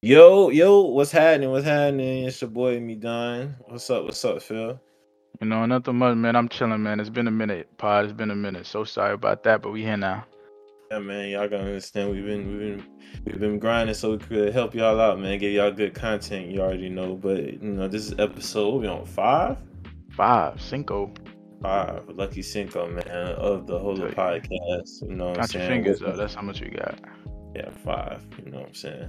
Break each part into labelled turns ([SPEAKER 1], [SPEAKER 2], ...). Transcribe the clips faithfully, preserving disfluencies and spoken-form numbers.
[SPEAKER 1] Yo, yo, what's happening? What's happening? It's your boy Me Don. What's up? What's up, Phil?
[SPEAKER 2] You know, nothing much, man. I'm chilling, man. It's been a minute, pod. It's been a minute. So sorry about that, but we here now.
[SPEAKER 1] Yeah, man, y'all gotta understand we've been we've been we've been grinding so we could help y'all out, man. Give y'all good content. You already know, but you know this is episode we on five,
[SPEAKER 2] Five, Cinco.
[SPEAKER 1] five, Lucky Cinco, man, of the whole
[SPEAKER 2] Tell you,
[SPEAKER 1] podcast. You know what I'm
[SPEAKER 2] count your
[SPEAKER 1] saying?
[SPEAKER 2] fingers
[SPEAKER 1] What-
[SPEAKER 2] up. That's how much we got.
[SPEAKER 1] Yeah, five. You know what I'm saying?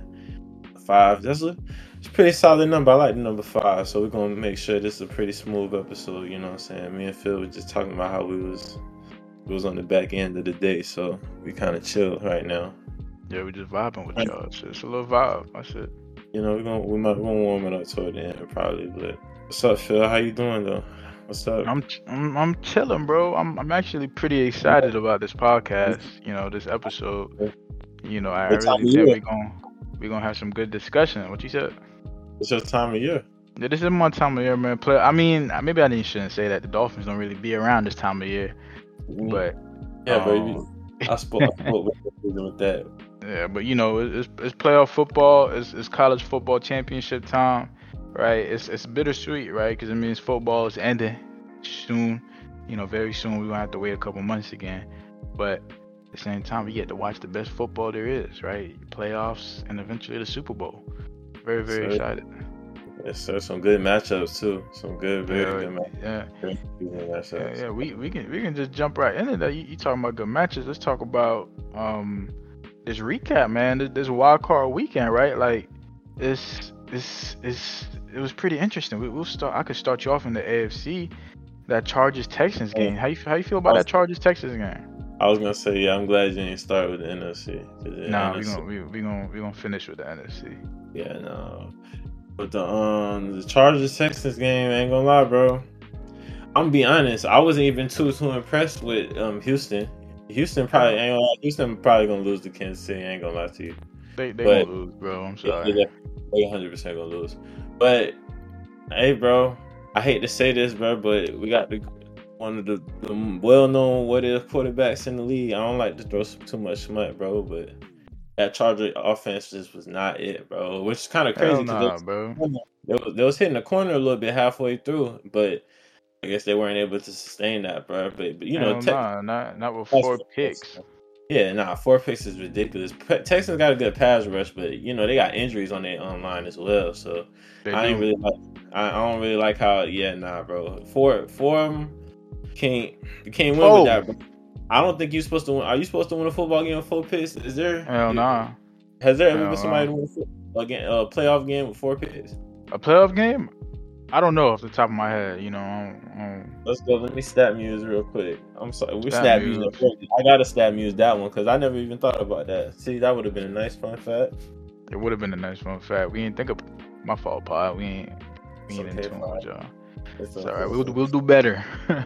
[SPEAKER 1] Five. That's a it's a pretty solid number. I like the number five, so we're gonna make sure this is a pretty smooth episode. You know what I'm saying? Me and Phil were just talking about how we was we was on the back end of the day, so we kind of chill right now.
[SPEAKER 2] Yeah, we just vibing with y'all. It's it's a little vibe. That's it.
[SPEAKER 1] You know, we're gonna we might we're gonna warm it up toward the end probably. But what's up, Phil? How you doing though? What's up?
[SPEAKER 2] I'm ch- I'm I'm chilling, bro. I'm I'm actually pretty excited about this podcast. You know, this episode. You know, I, I
[SPEAKER 1] What time
[SPEAKER 2] really
[SPEAKER 1] of
[SPEAKER 2] think
[SPEAKER 1] year?
[SPEAKER 2] we gon' we gonna have some good discussion. What you said?
[SPEAKER 1] It's your time of year.
[SPEAKER 2] Yeah, this is my time of year, man. Play. I mean, maybe I didn't shouldn't say that. The Dolphins don't really be around this time of year,
[SPEAKER 1] Mhm.
[SPEAKER 2] but
[SPEAKER 1] Yeah, bro.
[SPEAKER 2] um,
[SPEAKER 1] You, I spoke, I spoke with, with that.
[SPEAKER 2] Yeah, but you know, it- it's it's playoff football, it's it's college football championship time, right? It's it's bittersweet, right? Because it means football is ending soon. You know, very soon we're gonna have to wait a couple months again. But at the same time, we get to watch the best football there is, right? Playoffs and eventually the Super Bowl. Very very
[SPEAKER 1] So
[SPEAKER 2] excited.
[SPEAKER 1] yes, sir. Some good matchups too. Some good, very
[SPEAKER 2] Yeah,
[SPEAKER 1] good matchups.
[SPEAKER 2] yeah,
[SPEAKER 1] Very good
[SPEAKER 2] yeah,
[SPEAKER 1] matchups.
[SPEAKER 2] yeah. We we can we can just jump right into that. You, you talking about good matches? Let's talk about um this recap, man. This, this wild card weekend, right? Like, it's it's it's it was pretty interesting. We, we'll start. I could start you off in the A F C. That Chargers Texans
[SPEAKER 1] Hey,
[SPEAKER 2] game. How you how you feel
[SPEAKER 1] I
[SPEAKER 2] about
[SPEAKER 1] was,
[SPEAKER 2] that Chargers Texans game?
[SPEAKER 1] I was gonna say, yeah, I'm glad you didn't start with the N F C. 'Cause the
[SPEAKER 2] Nah, we
[SPEAKER 1] N F C,
[SPEAKER 2] gonna we we gonna we gonna finish with the N F C.
[SPEAKER 1] yeah, no. But the um the Chargers Texans game, I ain't gonna lie, bro. I'm gonna be honest. I wasn't even too too impressed with um Houston. Houston probably
[SPEAKER 2] Uh,
[SPEAKER 1] ain't gonna lie. Houston probably gonna lose to Kansas City. I ain't gonna lie to you.
[SPEAKER 2] they they
[SPEAKER 1] But
[SPEAKER 2] gonna lose, bro. I'm
[SPEAKER 1] yeah,
[SPEAKER 2] sorry.
[SPEAKER 1] they they one hundred percent gonna lose. But hey, bro, I hate to say this, bro, but we got the one of the, the well-known what if quarterbacks in the league. I don't like to throw some, too much smut, bro, but that Charger offense just was not it, bro. Which is kind of
[SPEAKER 2] Hell
[SPEAKER 1] crazy because
[SPEAKER 2] nah, bro.
[SPEAKER 1] they, they, was, they was hitting the corner a little bit halfway through, but I guess they weren't able to sustain that, bro. But, but you know,
[SPEAKER 2] Hell
[SPEAKER 1] Texas,
[SPEAKER 2] nah, not not with four picks.
[SPEAKER 1] yeah, nah, four picks is ridiculous. Pe- Texans got a good pass rush, but you know they got injuries on their online as well, so
[SPEAKER 2] They
[SPEAKER 1] I ain't
[SPEAKER 2] do.
[SPEAKER 1] really like. I, I don't really like how. Yeah, nah, bro. Four, four of them can't. You can't win with
[SPEAKER 2] Oh,
[SPEAKER 1] that, bro. I don't think you're supposed to win. Are you supposed to win a football game with four picks? Is there?
[SPEAKER 2] hell nah,
[SPEAKER 1] Has there ever been
[SPEAKER 2] hell
[SPEAKER 1] somebody
[SPEAKER 2] nah.
[SPEAKER 1] to win a, foot- a, game, a playoff game with four picks?
[SPEAKER 2] A playoff game? I don't know off the top of my head. You know, I don't, I don't,
[SPEAKER 1] Let's go. Let me stat muse real quick. I'm sorry. We
[SPEAKER 2] stat
[SPEAKER 1] stat muse.
[SPEAKER 2] muse.
[SPEAKER 1] I gotta stat muse that one because I never even thought about that. See, that would have been a nice fun fact.
[SPEAKER 2] It would have been a nice fun fact. We ain't think of my fault, pod. We ain't we
[SPEAKER 1] It's
[SPEAKER 2] ain't
[SPEAKER 1] okay,
[SPEAKER 2] in tune
[SPEAKER 1] fine.
[SPEAKER 2] with y'all.
[SPEAKER 1] It's
[SPEAKER 2] It's
[SPEAKER 1] okay.
[SPEAKER 2] all right.
[SPEAKER 1] It's
[SPEAKER 2] We'll
[SPEAKER 1] okay.
[SPEAKER 2] we'll do better.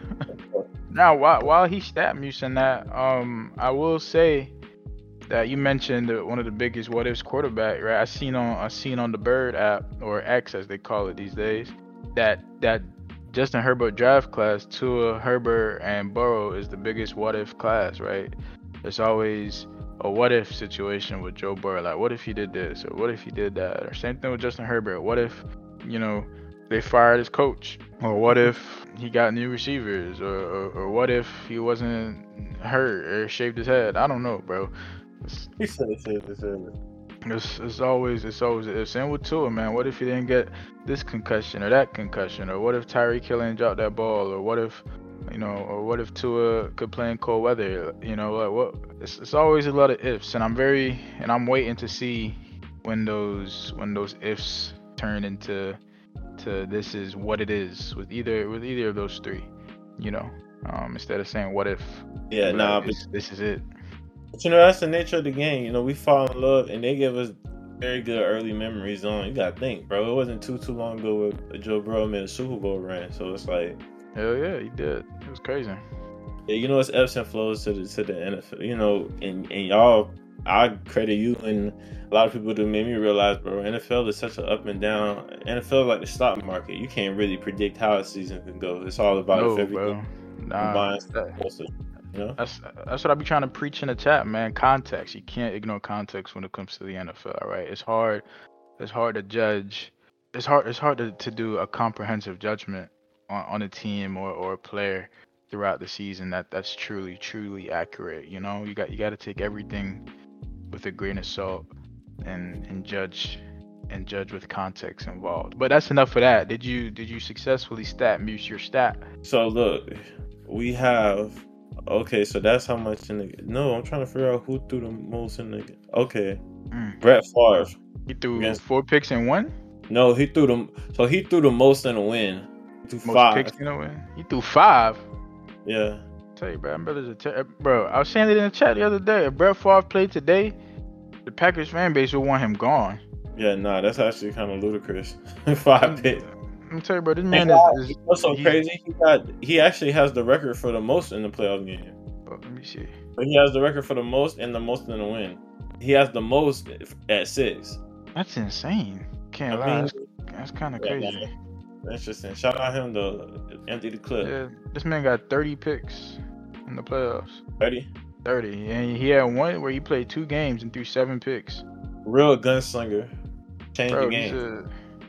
[SPEAKER 2] Now, while while he stat musing that, um, I will say that you mentioned that one of the biggest what ifs quarterback, right? I seen on I seen on the Bird app or X as they call it these days, that that Justin Herbert draft class, Tua, Herbert, and Burrow is the biggest what if class, right? There's always a what if situation with Joe Burrow, like what if he did this or what if he did that, or same thing with Justin Herbert. What if, you know, they fired his coach, or what if he got new receivers, or or, or what if he wasn't hurt or shaved his head? I don't know, bro. It's,
[SPEAKER 1] He said it. Said it. Said it.
[SPEAKER 2] it's, it's always it's always it's same with Tua, man. What if he didn't get this concussion or that concussion, or what if Tyreek Hill ain't dropped that ball, or what if, you know, or what if Tua could play in cold weather? You know, like what? It's, it's always a lot of ifs, and I'm very and I'm waiting to see when those when those ifs turn into to this is what it is with either with either of those three. You know, um, instead of saying what if,
[SPEAKER 1] Yeah,
[SPEAKER 2] be like
[SPEAKER 1] nah, but,
[SPEAKER 2] this this is it.
[SPEAKER 1] but you know that's the nature of the game. You know, we fall in love, and they give us very good early memories on. You gotta think, bro. It wasn't too too long ago where Joe Burrow made a Super Bowl run, so it's like,
[SPEAKER 2] Hell yeah, he did. It was crazy.
[SPEAKER 1] yeah, you know, it's ebbs and flows to the to the N F L. You know, and and y'all, I credit you and a lot of people that made me realize, bro, N F L is such an up and down. N F L is like the stock market. You can't really predict how a season can go. It's all about if
[SPEAKER 2] No,
[SPEAKER 1] everything
[SPEAKER 2] bro. Nah,
[SPEAKER 1] combines.
[SPEAKER 2] that,
[SPEAKER 1] You know,
[SPEAKER 2] that's that's what I be trying to preach in the chat, man. Context. You can't ignore context when it comes to the N F L, right? It's hard. it's hard to judge. It's hard. It's hard to, to do a comprehensive judgment on, on a team or, or a player throughout the season that that's truly truly accurate. You know, you got you got to take everything with a grain of salt and and judge and judge with context involved. But that's enough for that. Did you did you successfully stat muse your stat?
[SPEAKER 1] So look, we have. Okay, so that's how much in the. No, I'm trying to figure out who threw the most in the. Okay,
[SPEAKER 2] Mm.
[SPEAKER 1] Brett Favre.
[SPEAKER 2] He threw
[SPEAKER 1] Against-
[SPEAKER 2] four picks and one.
[SPEAKER 1] No, he threw them. So he threw the most in a win. He threw
[SPEAKER 2] Most
[SPEAKER 1] five.
[SPEAKER 2] picks in a win. He threw five.
[SPEAKER 1] Yeah.
[SPEAKER 2] Tell you, bro, I'm brother's a ter- bro. I was saying it in the chat the other day. If Brett Favre played today, the Packers fan base would want him gone.
[SPEAKER 1] Yeah, nah, that's actually kind of ludicrous. Five picks.
[SPEAKER 2] I'm tell you, bro, this man
[SPEAKER 1] got-
[SPEAKER 2] is. is
[SPEAKER 1] What's so
[SPEAKER 2] he-
[SPEAKER 1] crazy? He got. He actually has the record for the most in the playoff game.
[SPEAKER 2] oh, let me see.
[SPEAKER 1] But he has the record for the most and the most in a win. He has the most at six.
[SPEAKER 2] That's insane. Can't
[SPEAKER 1] I
[SPEAKER 2] lie.
[SPEAKER 1] mean,
[SPEAKER 2] That's, that's kind of
[SPEAKER 1] yeah,
[SPEAKER 2] crazy.
[SPEAKER 1] Interesting. Shout out him though. Empty the clip.
[SPEAKER 2] Yeah, this man got thirty picks in the playoffs.
[SPEAKER 1] Ready?
[SPEAKER 2] thirty, and he had one where he played two games and threw seven picks.
[SPEAKER 1] Real gunslinger. Change
[SPEAKER 2] Bro,
[SPEAKER 1] the
[SPEAKER 2] he's
[SPEAKER 1] game.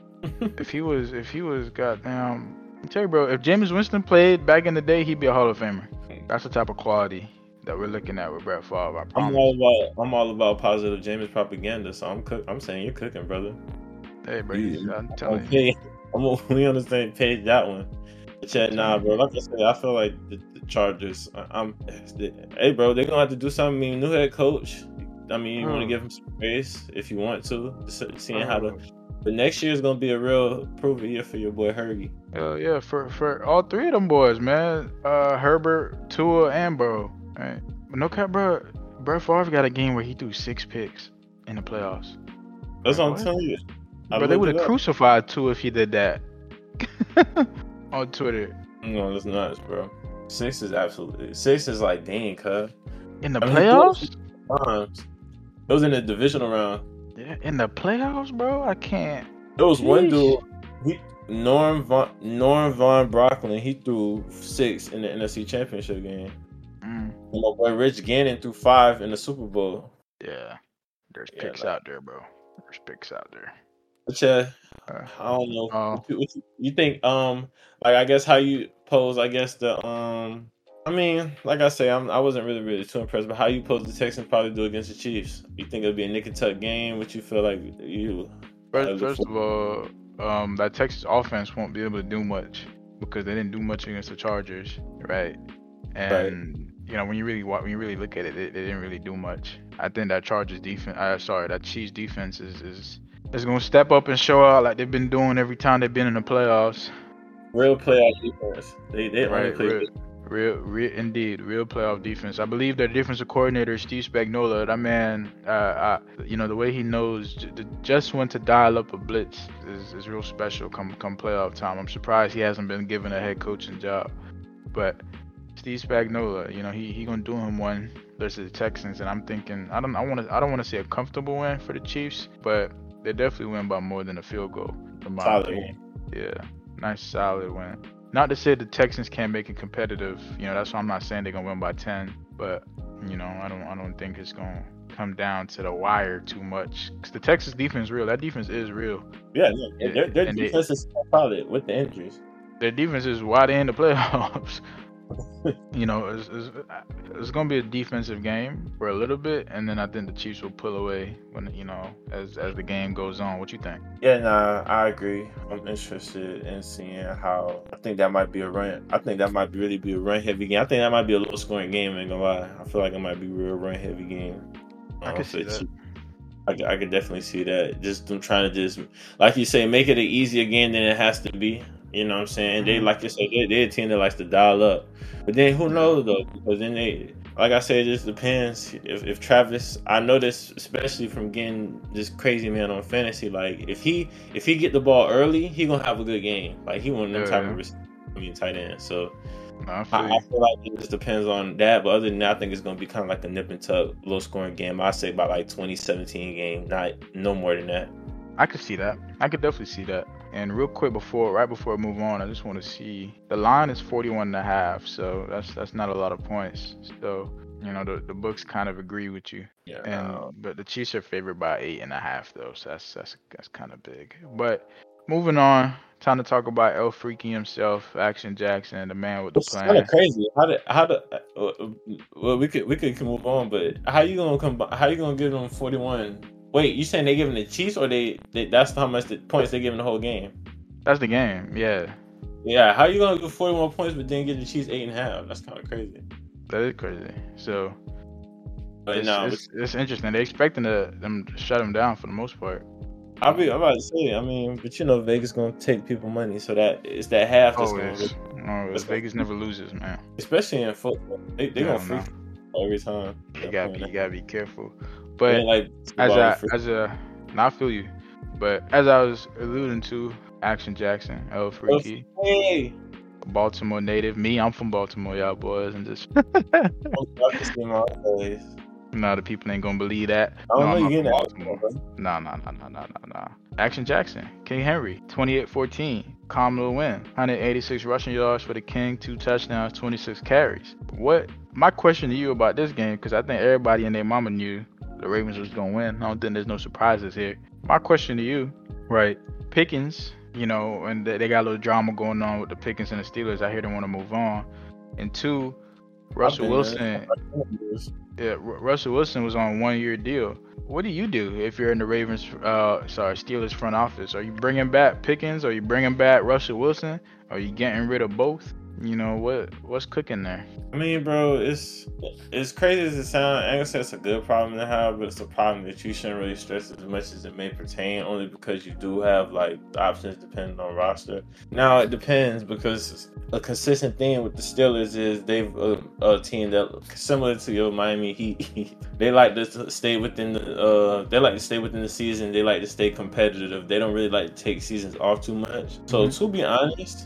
[SPEAKER 2] a, if he was, if he was, goddamn. I tell you, bro, if Jameis Winston played back in the day, he'd be a Hall of Famer. That's the type of quality that we're looking at with Brett Favre. I
[SPEAKER 1] I'm
[SPEAKER 2] promise.
[SPEAKER 1] all about. I'm all about positive James propaganda. So I'm cook. I'm saying you're cooking, brother.
[SPEAKER 2] Hey, bro, he's, I'm telling you.
[SPEAKER 1] Okay. I'm on, we on the same page that one. But yeah, nah, bro. Like I said, I feel like the, the Chargers. I- I'm. Hey, bro, they're gonna have to do something. I mean, new head coach. I mean, you want to
[SPEAKER 2] Mm.
[SPEAKER 1] give him some grace if you want to. Just seeing how to.
[SPEAKER 2] Mm.
[SPEAKER 1] But next year is gonna be a real prove year for your boy Hergy.
[SPEAKER 2] Hell yeah, for for all three of them boys, man. Uh, Herbert, Tua, and Burrow. Right? But no cap, bro. Brett Favre got a game where he threw six picks in the playoffs.
[SPEAKER 1] That's what I'm
[SPEAKER 2] What?
[SPEAKER 1] telling you. I
[SPEAKER 2] But they
[SPEAKER 1] looked
[SPEAKER 2] would
[SPEAKER 1] it
[SPEAKER 2] have
[SPEAKER 1] up.
[SPEAKER 2] crucified Tua if he did that on Twitter.
[SPEAKER 1] No, that's nuts, bro. Six is absolutely. Six is like dang, cuz.
[SPEAKER 2] In the
[SPEAKER 1] I mean,
[SPEAKER 2] playoffs?
[SPEAKER 1] Times. It was in the divisional round.
[SPEAKER 2] Yeah, in the playoffs, bro. I can't.
[SPEAKER 1] There was one
[SPEAKER 2] Sheesh.
[SPEAKER 1] dude, he, Norm Von Norm Von Brocklin. He threw six in the N F C Championship game.
[SPEAKER 2] Mm,
[SPEAKER 1] And my boy Rich Gannon threw five in the Super Bowl.
[SPEAKER 2] yeah, there's
[SPEAKER 1] Yeah,
[SPEAKER 2] picks
[SPEAKER 1] like-
[SPEAKER 2] out there, bro. There's picks out there.
[SPEAKER 1] But yeah,
[SPEAKER 2] Uh,
[SPEAKER 1] I don't know.
[SPEAKER 2] Oh.
[SPEAKER 1] What you, what you, you think? Um, like I guess how you pose. I guess the um. I mean, like I say, I'm, I wasn't really, really too impressed. But how you pose the Texans probably do against the Chiefs? You think it'll be a nick and tuck game? What you feel like you?
[SPEAKER 2] First,
[SPEAKER 1] Uh,
[SPEAKER 2] first of all, um, that Texas offense won't be able to do much because they didn't do much against the Chargers, right? And you know, when you really wa- when you really look at it, they, they didn't really do much. I think that Chargers defense, uh, sorry, that Chiefs defense is is is gonna step up and show out like they've been doing every time they've been in the playoffs.
[SPEAKER 1] Real playoff defense. They they only
[SPEAKER 2] Right,
[SPEAKER 1] play.
[SPEAKER 2] real, real, real, indeed, real playoff defense. I believe their defensive coordinator, Steve Spagnuolo, that man, uh, uh, you know, the way he knows j- the- just when to dial up a blitz is, is real special. Come come playoff time, I'm surprised he hasn't been given a head coaching job. But Steve Spagnuolo, you know, he he gonna do him one versus the Texans, and I'm thinking, I don't, I want to, I don't want to say a comfortable win for the Chiefs, but they definitely win by more than a field goal. In my
[SPEAKER 1] Solid
[SPEAKER 2] opinion. Yeah, nice solid win. Not to say the Texans can't make it competitive. You know, that's why I'm not saying they're gonna win by ten. But you know, I don't I don't think it's gonna come down to the wire too much. Cause the Texas defense is real. That defense is real.
[SPEAKER 1] Yeah, yeah,
[SPEAKER 2] Yeah,
[SPEAKER 1] their, their
[SPEAKER 2] and they-
[SPEAKER 1] defense is solid with the injuries.
[SPEAKER 2] Their defense is why they in the playoffs. You know, it's, it's, it's gonna be a defensive game for a little bit, and then I think the Chiefs will pull away when you know as as the game goes on. What you think?
[SPEAKER 1] Yeah, nah, I agree. I'm interested in seeing how. I think that might be a run. I think that might really be a run heavy game. I think that might be a low scoring game. Ain't gonna lie. I feel like it might be a real run heavy game.
[SPEAKER 2] I
[SPEAKER 1] Um,
[SPEAKER 2] can
[SPEAKER 1] for
[SPEAKER 2] see
[SPEAKER 1] the
[SPEAKER 2] that.
[SPEAKER 1] Chiefs. I, could- I could definitely see that. Just them trying to just, like you say, make it an easier game than it has to be. You know what I'm saying? They,
[SPEAKER 2] Mhm.
[SPEAKER 1] like you said, they, they're a team that likes to dial up. But then who knows though? Because then they, like I said, it just depends. If, if Travis, I know this especially from getting this crazy man on fantasy. Like if he if he get the ball early, he gonna have a good game. Like he one of them
[SPEAKER 2] Yeah,
[SPEAKER 1] type
[SPEAKER 2] yeah.
[SPEAKER 1] of receiver, I mean tight end. So
[SPEAKER 2] No, I
[SPEAKER 1] I,
[SPEAKER 2] feel
[SPEAKER 1] I
[SPEAKER 2] you.
[SPEAKER 1] feel like it just depends on that. But other than that, I think it's gonna be kind of like a nip and tuck, low scoring game. I say about like twenty seventeen game, not no more than that.
[SPEAKER 2] I could see that. I could definitely see that. And real quick before, right before I move on, I just want to see the line is forty-one and a half, so that's that's not a lot of points. So You know, the, the books kind of agree with you.
[SPEAKER 1] Yeah,
[SPEAKER 2] And
[SPEAKER 1] no.
[SPEAKER 2] but the Chiefs are favored by eight and a half though, so that's that's that's kind of big. But moving on, time to talk about El Freaky himself, Action Jackson, the man with the
[SPEAKER 1] It's kind of
[SPEAKER 2] plan.
[SPEAKER 1] crazy. How did how did uh, uh, well we could we could move on, but how you gonna come? How you gonna give them forty one? Wait, you saying they giving the Chiefs or they, they that's how much the points they giving the whole game?
[SPEAKER 2] That's the game, yeah.
[SPEAKER 1] Yeah, how you gonna give forty one points but then give the Chiefs eight and a half? That's kind of crazy.
[SPEAKER 2] That is crazy. So
[SPEAKER 1] But
[SPEAKER 2] it's,
[SPEAKER 1] no,
[SPEAKER 2] it's, it's interesting. They're expecting to, them to shut him down for the most part.
[SPEAKER 1] I'll be I'm about to say. I mean, but you know, Vegas gonna take people money, so that it's that half that's
[SPEAKER 2] Always.
[SPEAKER 1] gonna.
[SPEAKER 2] Oh, Vegas never loses, man.
[SPEAKER 1] Especially in football, they they
[SPEAKER 2] Yeah,
[SPEAKER 1] gonna freak every time.
[SPEAKER 2] You gotta be, you gotta be careful.
[SPEAKER 1] They
[SPEAKER 2] But
[SPEAKER 1] ain't like
[SPEAKER 2] as
[SPEAKER 1] ball
[SPEAKER 2] I
[SPEAKER 1] freak.
[SPEAKER 2] as a, and I feel you. But as I was alluding to, Action Jackson, El Freaky,
[SPEAKER 1] Hey,
[SPEAKER 2] Baltimore native. Me, I'm from Baltimore, y'all boys, and just
[SPEAKER 1] I'm about to see my eyes.
[SPEAKER 2] no, the people ain't gonna believe that.
[SPEAKER 1] I don't
[SPEAKER 2] No,
[SPEAKER 1] know
[SPEAKER 2] I'm
[SPEAKER 1] you
[SPEAKER 2] not
[SPEAKER 1] getting
[SPEAKER 2] from
[SPEAKER 1] out.
[SPEAKER 2] Baltimore. Nah, nah, nah, nah, nah, nah, nah. Action Jackson, King Henry, twenty-eight fourteen, calm little win, one hundred eighty-six rushing yards for the King, two touchdowns, twenty-six carries. What? My question to you about this game, because I think everybody and their mama knew the Ravens was gonna win. I don't think there's no surprises here. My question to you, right? Pickens, you know, and they they got a little drama going on with the Pickens and the Steelers. I hear they want to move on. And two, Russell Wilson. Yeah, R- Russell Wilson was on a one-year deal. What do you do if you're in the Ravens, uh, sorry, Steelers front office? Are you bringing back Pickens? Are you bringing back Russell Wilson? Are you getting rid of both? You know what? What's cooking there?
[SPEAKER 1] I mean, bro, it's it's crazy as it sounds. I ain't gonna say it's a good problem to have, but it's a problem that you shouldn't really stress as much as it may pertain, only because you do have like options depending on roster. Now it depends because a consistent thing with the Steelers is they've a, a team that similar to your Miami Heat. They like to stay within the uh they like to stay within the season. They like to stay competitive. They don't really like to take seasons off too much. So
[SPEAKER 2] Mhm.
[SPEAKER 1] to be honest,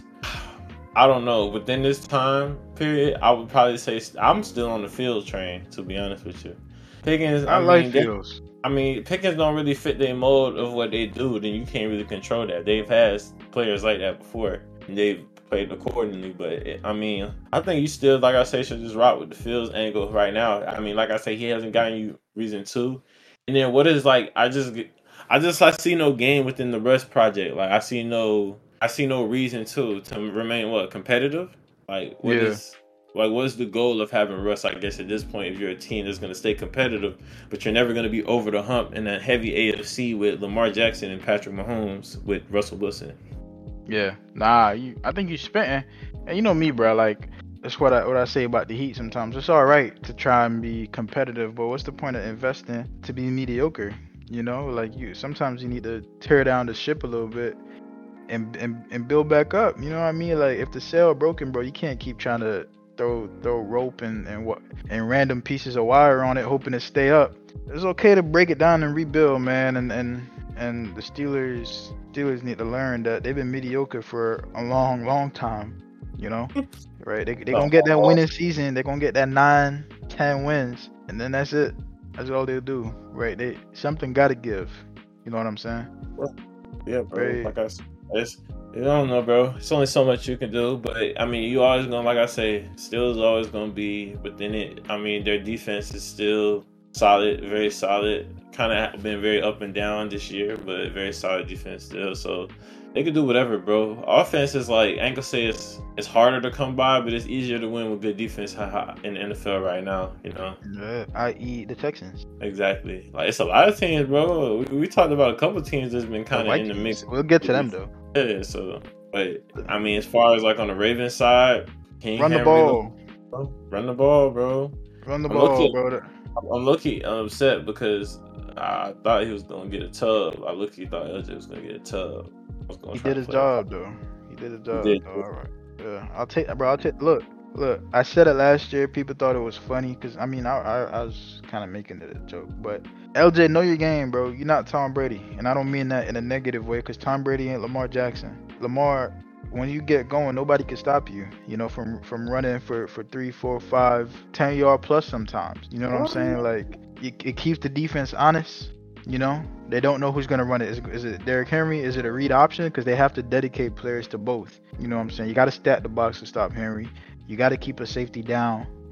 [SPEAKER 1] I don't know. Within this time period, I would probably say I'm still on the Fields train. To be honest with you, Pickens.
[SPEAKER 2] I,
[SPEAKER 1] I,
[SPEAKER 2] like
[SPEAKER 1] mean, they-
[SPEAKER 2] Fields.
[SPEAKER 1] I mean, Pickens don't really fit their mold of what they do. Then you can't really control that. They've had players like that before, and they've played accordingly. But it, I mean, I think you still, like I say, should just rock with the Fields angle right now. I mean, like I say, he hasn't gotten you reason to. And then what is like? I just, I just, I see no game within the Russ project. Like I see no. I see no reason to to remain what competitive. Like what
[SPEAKER 2] Yeah.
[SPEAKER 1] is like what's the goal of having Russ? I guess at this point, if you're a team that's going to stay competitive, but you're never going to be over the hump in that heavy A F C with Lamar Jackson and Patrick Mahomes with Russell Wilson.
[SPEAKER 2] Yeah. Nah. You. I think you spitting. And you know me, bro. Like that's what I what I say about the Heat. Sometimes it's all right to try and be competitive, but what's the point of investing to be mediocre? You know, like you. Sometimes you need to tear down the ship a little bit. And, and and build back up. You know what I mean? Like if the sail broken, bro, you can't keep trying to throw throw rope and and what and random pieces of wire on it, hoping to stay up. It's okay to break it down and rebuild, man. And and and the Steelers Steelers need to learn that they've been mediocre for a long, long time. You know, right? They they gonna get that winning season. They're gonna get that nine, ten wins, and then that's it. That's all they'll do, right? They something got to give. You know what I'm saying?
[SPEAKER 1] Yeah, bro.
[SPEAKER 2] Right.
[SPEAKER 1] Like I said, it's, I don't know, bro. It's only so much you can do, but I mean, you always gonna, like I say, still is always gonna be within it. I mean, their defense is still solid, very solid. Kind of been very up and down this year, but very solid defense still. So they can do whatever, bro. Offense is like, I ain't gonna say it's it's harder to come by, but it's easier to win with good defense in the N F L right now. You know.
[SPEAKER 2] Yeah, that is the Texans.
[SPEAKER 1] Exactly. Like it's a lot of teams, bro. We, we talked about a couple teams that's been kind of in the mix.
[SPEAKER 2] We'll get to them though.
[SPEAKER 1] Yeah. So, but I mean, as far as like on the Ravens side, King
[SPEAKER 2] Run the
[SPEAKER 1] Henry,
[SPEAKER 2] ball.
[SPEAKER 1] bro, run the ball, bro.
[SPEAKER 2] Run the
[SPEAKER 1] I'm
[SPEAKER 2] ball,
[SPEAKER 1] lucky-
[SPEAKER 2] bro.
[SPEAKER 1] I'm lucky upset because I thought he was gonna get a tub. I lucky thought L J was gonna get a tub. I was gonna
[SPEAKER 2] He
[SPEAKER 1] try
[SPEAKER 2] did
[SPEAKER 1] to
[SPEAKER 2] his
[SPEAKER 1] play.
[SPEAKER 2] job though. He did his job.
[SPEAKER 1] did.
[SPEAKER 2] Though. All right. Yeah, I'll take, bro. I'll take. Look, look. I said it last year. People thought it was funny because I mean, I, I, I was kind of making it a joke. But L J, know your game, bro. You're not Tom Brady, and I don't mean that in a negative way because Tom Brady ain't Lamar Jackson. Lamar, when you get going, nobody can stop you. You know, from from running for for three, four, five, ten yard plus sometimes. You know what I'm saying? Like it, it keeps the defense honest. You know, they don't know who's going to run it. Is, is it Derrick Henry? Is it a read option? Because they have to dedicate players to both. You know what I'm saying? You got to stat the box to stop Henry. You got to keep a safety down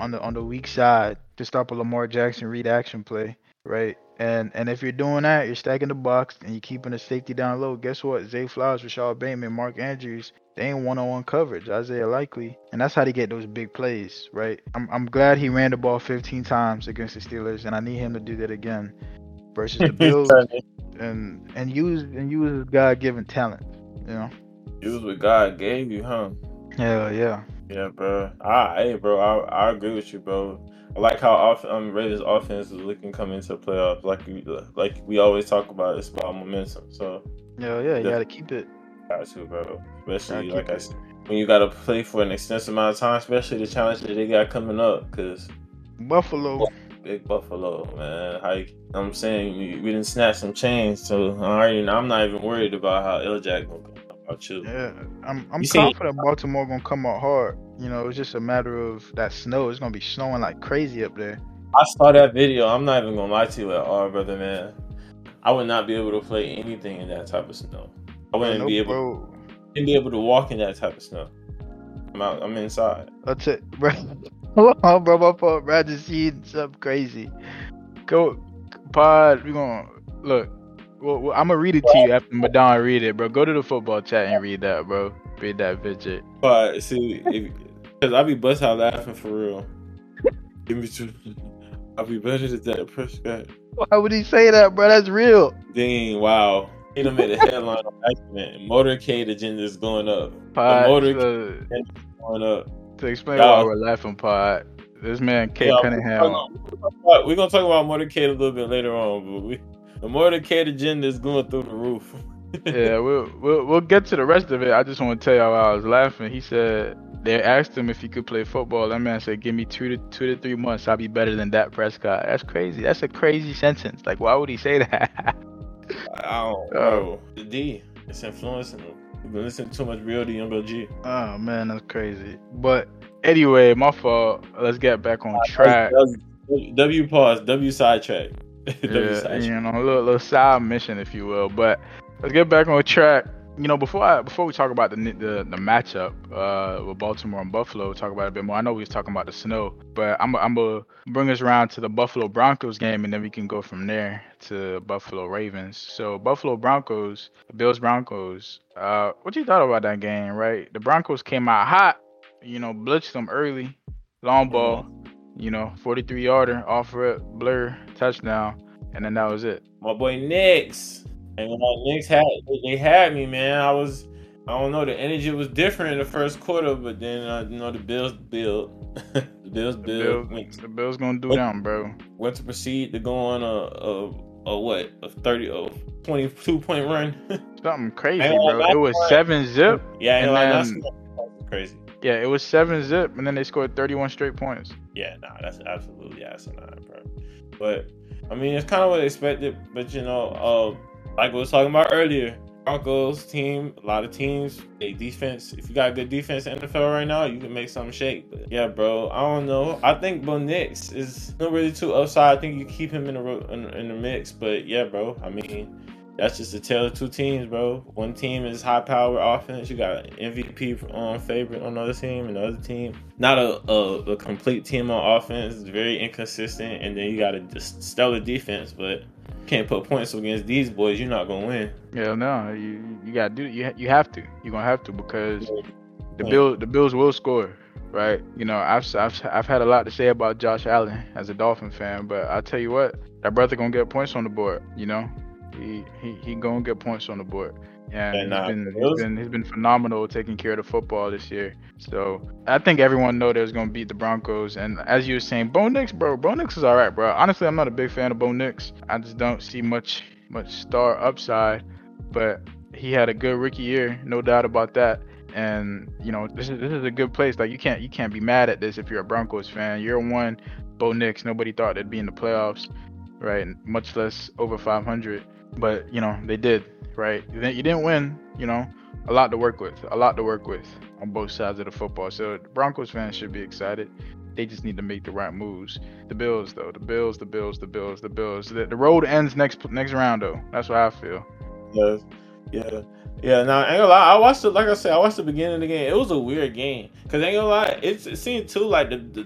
[SPEAKER 2] on the on the weak side to stop a Lamar Jackson read action play, right? And and if you're doing that, you're stacking the box and you're keeping the safety down low. Guess what? Zay Flowers, Rashad Bateman, Mark Andrews, they ain't one-on-one coverage. Isaiah Likely, and that's how they get those big plays, right? I'm I'm glad he ran the ball fifteen times against the Steelers, and I need him to do that again versus the Bills, and and use and use his God-given talent, you know.
[SPEAKER 1] Use what God gave you, huh?
[SPEAKER 2] Hell yeah.
[SPEAKER 1] Yeah, bro. I, hey, bro. I, I agree with you, bro. I like how off, um, Raiders' offense is looking coming into playoffs. Like we, like we always talk about, it's about momentum. So
[SPEAKER 2] yeah, yeah, you gotta keep it.
[SPEAKER 1] Got to, bro. Especially like I said, when you gotta play for an extensive amount of time, especially the challenge that they got coming up, because
[SPEAKER 2] Buffalo,
[SPEAKER 1] big Buffalo, man. How you, I'm saying we, we didn't snatch some chains, so I already, I'm not even worried about how L-Jack gonna come about you.
[SPEAKER 2] Yeah, I'm I'm
[SPEAKER 1] You
[SPEAKER 2] confident
[SPEAKER 1] see,
[SPEAKER 2] Baltimore gonna come out hard. You know, it's just a matter of that snow. It's gonna be snowing like crazy up there.
[SPEAKER 1] I saw that video. I'm not even gonna lie to you at all, brother, man. I would not be able to play anything in that type of snow. I wouldn't
[SPEAKER 2] no,
[SPEAKER 1] be able.
[SPEAKER 2] Bro.
[SPEAKER 1] Didn't be able to walk in that type of snow. I'm out. I'm inside.
[SPEAKER 2] That's it, bro. Hold on, bro. My fault, bro. I just seen something crazy. Go, pod. We gonna look. Well, well, I'm gonna read it to you after Madonna read it, bro. Go to the football chat and read that, bro. Read that picture.
[SPEAKER 1] But see, because I be bust out laughing for real. Give me two. I'll be better than that Prescott.
[SPEAKER 2] Why would he say that, bro? That's real.
[SPEAKER 1] Dang! Wow. He done made a headline on accident. Motorcade agenda is going up.
[SPEAKER 2] Pod,
[SPEAKER 1] the motorcade
[SPEAKER 2] uh,
[SPEAKER 1] agenda is going up.
[SPEAKER 2] To explain why we're laughing, Pod. This man, Kate yeah, Cunningham.
[SPEAKER 1] We're gonna talk about motorcade a little bit later on, but we, the motorcade agenda is going through the roof.
[SPEAKER 2] yeah, we'll, we'll we'll get to the rest of it. I just want to tell y'all why I was laughing. He said they asked him if he could play football. That man said, "Give me two to two to three months, I'll be better than Dak Prescott." That's crazy. That's a crazy sentence. Like, why would he say that?
[SPEAKER 1] I don't know. Uh, the D, it's influencing him. We've been listening to too much Real D, Young G.
[SPEAKER 2] Oh man, that's crazy. But anyway, my fault. Let's get back on track.
[SPEAKER 1] W, w pause. W sidetrack.
[SPEAKER 2] w yeah, you know, a little, little side mission, if you will. But let's get back on track. You know, before I before we talk about the the, the matchup uh, with Baltimore and Buffalo, talk about it a bit more. I know we was talking about the snow, but I'm I'm gonna bring us around to the Buffalo Broncos game, and then we can go from there to Buffalo Ravens. So Buffalo Broncos, Bills Broncos. Uh, what you thought about that game, right? The Broncos came out hot, you know, blitzed them early, long ball, you know, forty-three yarder, off rip, blur, touchdown, and then that was it.
[SPEAKER 1] My boy Knicks. And when my Knicks had, they had me, man. I was, I don't know, the energy was different in the first quarter, but then, uh, you know, the Bills build. the Bills build.
[SPEAKER 2] The Bills, the Bills gonna do them, bro.
[SPEAKER 1] Went to proceed to go on a, a, a what, a thirty, a twenty-two point run.
[SPEAKER 2] Something crazy, bro. It was seven zip.
[SPEAKER 1] Yeah, and
[SPEAKER 2] then,
[SPEAKER 1] that's crazy.
[SPEAKER 2] Yeah, it was seven zip, and then they scored thirty-one straight points.
[SPEAKER 1] Yeah, nah, that's absolutely asinine, bro. But, I mean, it's kind of what I expected, but, you know, uh, like we was talking about earlier, Broncos team, a lot of teams, they defense. If you got a good defense in the N F L right now, you can make something shake. But yeah, bro, I don't know. I think Bo Nix is not really too upside. I think you keep him in the in, in the mix. But yeah, bro, I mean, that's just a tale of two teams, bro. One team is high power offense. You got an M V P on favorite on another team, and the other team not a, a a complete team on offense. It's very inconsistent, and then you got a just stellar defense, but can't put points against these boys, you're not gonna win.
[SPEAKER 2] Yeah, no, you you gotta do you you have to. You're gonna have to because the Bill the Bills will score, right? You know, I've I've I've had a lot to say about Josh Allen as a Dolphin fan, but I tell you what, that brother gonna get points on the board. You know, he he he gonna get points on the board. And, and uh, he's been he's been he's been phenomenal taking care of the football this year. So I think everyone know they're gonna beat the Broncos. And as you were saying, Bo Nix, bro, Bo Nix is all right, bro. Honestly, I'm not a big fan of Bo Nix. I just don't see much much star upside. But he had a good rookie year, no doubt about that. And you know, this is this is a good place. Like you can't you can't be mad at this if you're a Broncos fan. Year one, Bo Nix, nobody thought they'd be in the playoffs, right? Much less over five hundred. But you know, they did. Right, you didn't win, you know, a lot to work with, a lot to work with on both sides of the football. So the Broncos fans should be excited. They just need to make the right moves. The Bills, though, the Bills, the Bills, the Bills, the Bills. The, the road ends next next round, though. That's what I feel.
[SPEAKER 1] Yeah, yeah, yeah. Now, I ain't gonna lie. I watched it. Like I said, I watched the beginning of the game. It was a weird game because ain't gonna lie. It's, it seemed too like the, the the